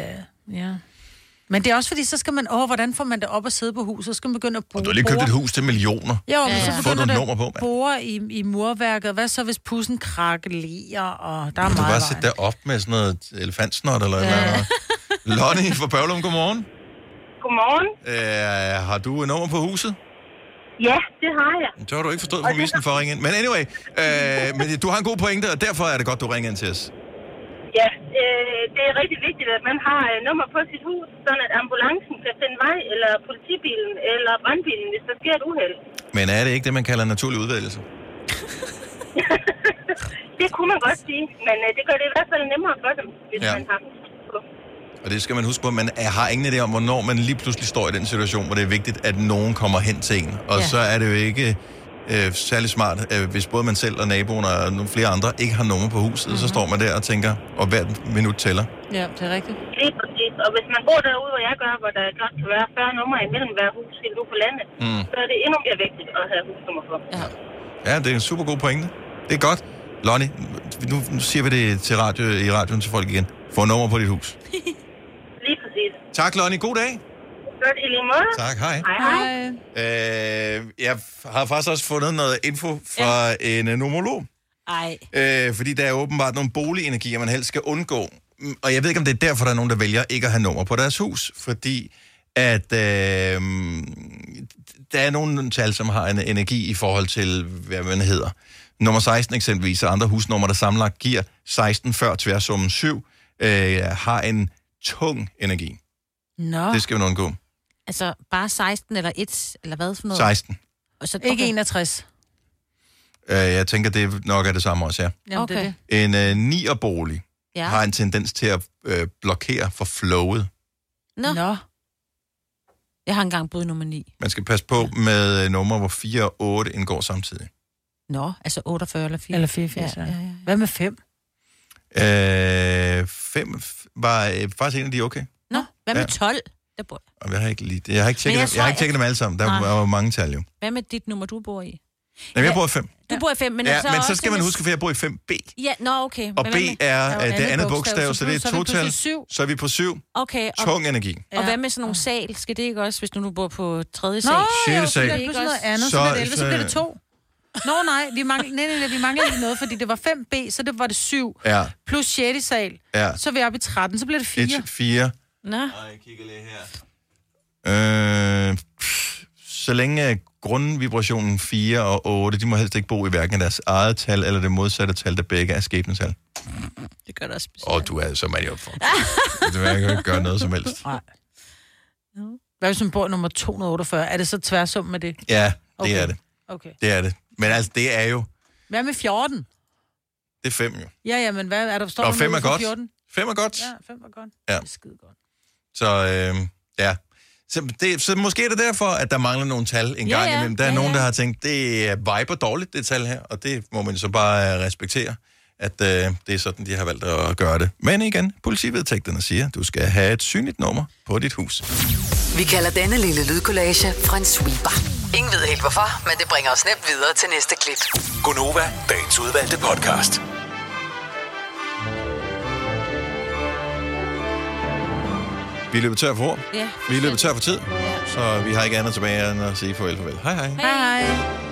Men det er også fordi, så skal man, hvordan får man det op og sidde på huset? Så skal man begynde at bore. Og du har lige købt et hus til millioner. Ja, men så begynder du at bore i murværket. Hvad så, hvis pussen krakelerer, og der er meget du bare sætte dig op med sådan noget elefantsnot eller noget. Lonnie fra Børglum, godmorgen. Godmorgen. Har du et nummer på huset? Ja, det har jeg. Så har du ikke forstået præmissen for at ringe ind. Men anyway, men du har en god pointe, og derfor er det godt, du ringer ind til os. Ja, det er rigtig vigtigt, at man har nummer på sit hus, sådan at ambulancen kan finde vej, eller politibilen, eller brandbilen, hvis der sker et uheld. Men er det ikke det, man kalder naturlig udvælgelse? Det kunne man godt sige, men det gør det i hvert fald nemmere for dem, hvis man har hus på. Og det skal man huske på, at man har ingen idé om, hvornår man lige pludselig står i den situation, hvor det er vigtigt, at nogen kommer hen til en. Og så er det jo ikke særlig smart, hvis både man selv og naboen og nogle flere andre ikke har nummer på huset, så står man der og tænker, og hvert minut tæller. Ja, det er rigtigt. Lige præcis. Og hvis man bor derude, hvor jeg gør, hvor der godt kan være 40 numre imellem hver hus, helt ude på landet, så er det endnu mere vigtigt at have husnummer for. Ja, det er en super god pointe. Det er godt. Lonnie, nu siger vi det til i radioen til folk igen. Få nummer på dit hus. Lige præcis. Tak, Lonnie. God dag. Godt, i lige måde. Tak, hej. Hej. Jeg har faktisk også fundet noget info fra en numerolog. Fordi der er åbenbart nogle boligenergier, man helst skal undgå. Og jeg ved ikke, om det er derfor, der er nogen, der vælger ikke at have nummer på deres hus. Fordi at der er nogle tal, som har en energi i forhold til, hvad man hedder. Nummer 16 eksempelvis, og andre husnummer, der sammenlagt giver 16 før tværsummen 7, har en tung energi. Nå. Det skal man undgå. Altså bare 16 eller 1, eller hvad for noget? 16. Og så, Ikke 61. Jeg tænker, det nok er det samme også, ja. Jamen, okay. En 9'er-bolig har en tendens til at blokere for flowet. Nå. Jeg har engang boet nummer 9. Man skal passe på med numre, hvor 4 og 8 indgår samtidig. Nå, altså 48 eller 4. Eller 84, ja. Hvad med 5? 5 var faktisk en af de okay. Nå, hvad med 12? Der bor... Jeg har ikke tjekket dem alle sammen. Der var mange tal jo. Hvad med dit nummer, du bor i? Nej, jeg bor i 5. Du bor i 5, men så skal man huske, for jeg bor i 5B. Ja, okay. Og B er det andet bogstav, så det er et total. Så er vi på 7. Okay. Tung energi. Og hvad med sådan nogle sal? Skal det ikke også, hvis du nu bor på 3. sal? Nå, sal. Så bliver det pludselig noget andet, så bliver det 2. Nå nej, vi mangler ikke noget, fordi det var 5B, så det var det 7. Ja. Plus 6. sal. Ja. Så er vi oppe i 13, så bliver det 4. 4. Nå. Jeg kigger lige her. Så længe grundvibrationen 4 og 8, de må helst ikke bo i hverken deres eget tal, eller det modsatte tal, der begge er skæbnetal. Det gør det også specielt. Og du er så meget for. Du kan ikke gøre noget som helst. Nej. Hvad hvis man bor nummer 248? Er det så tværsum med det? Ja, det er det. Okay. Det er det. Men altså, det er jo... Hvad med 14? Det er 5 jo. Ja, men hvad er der? Står og 5 er godt. 14? 5 er godt. Ja, 5 er godt. Ja. Det er skide godt. Så, ja. Så måske er det derfor, at der mangler nogle tal en gang imellem. Der er nogen, der har tænkt, det viber dårligt, det tal her, og det må man så bare respektere, at det er sådan, de har valgt at gøre det. Men igen, politivedtægterne siger, at du skal have et synligt nummer på dit hus. Vi kalder denne lille lydkollage en sweeper. Ingen ved helt hvorfor, men det bringer os nemt videre til næste klip. Gonova, dagens udvalgte podcast. Vi er løbet tør for ord. Ja. Vi er løbet tør for tid. Ja. Så vi har ikke andet tilbage end at sige farvel. Hej hej. Hej hej.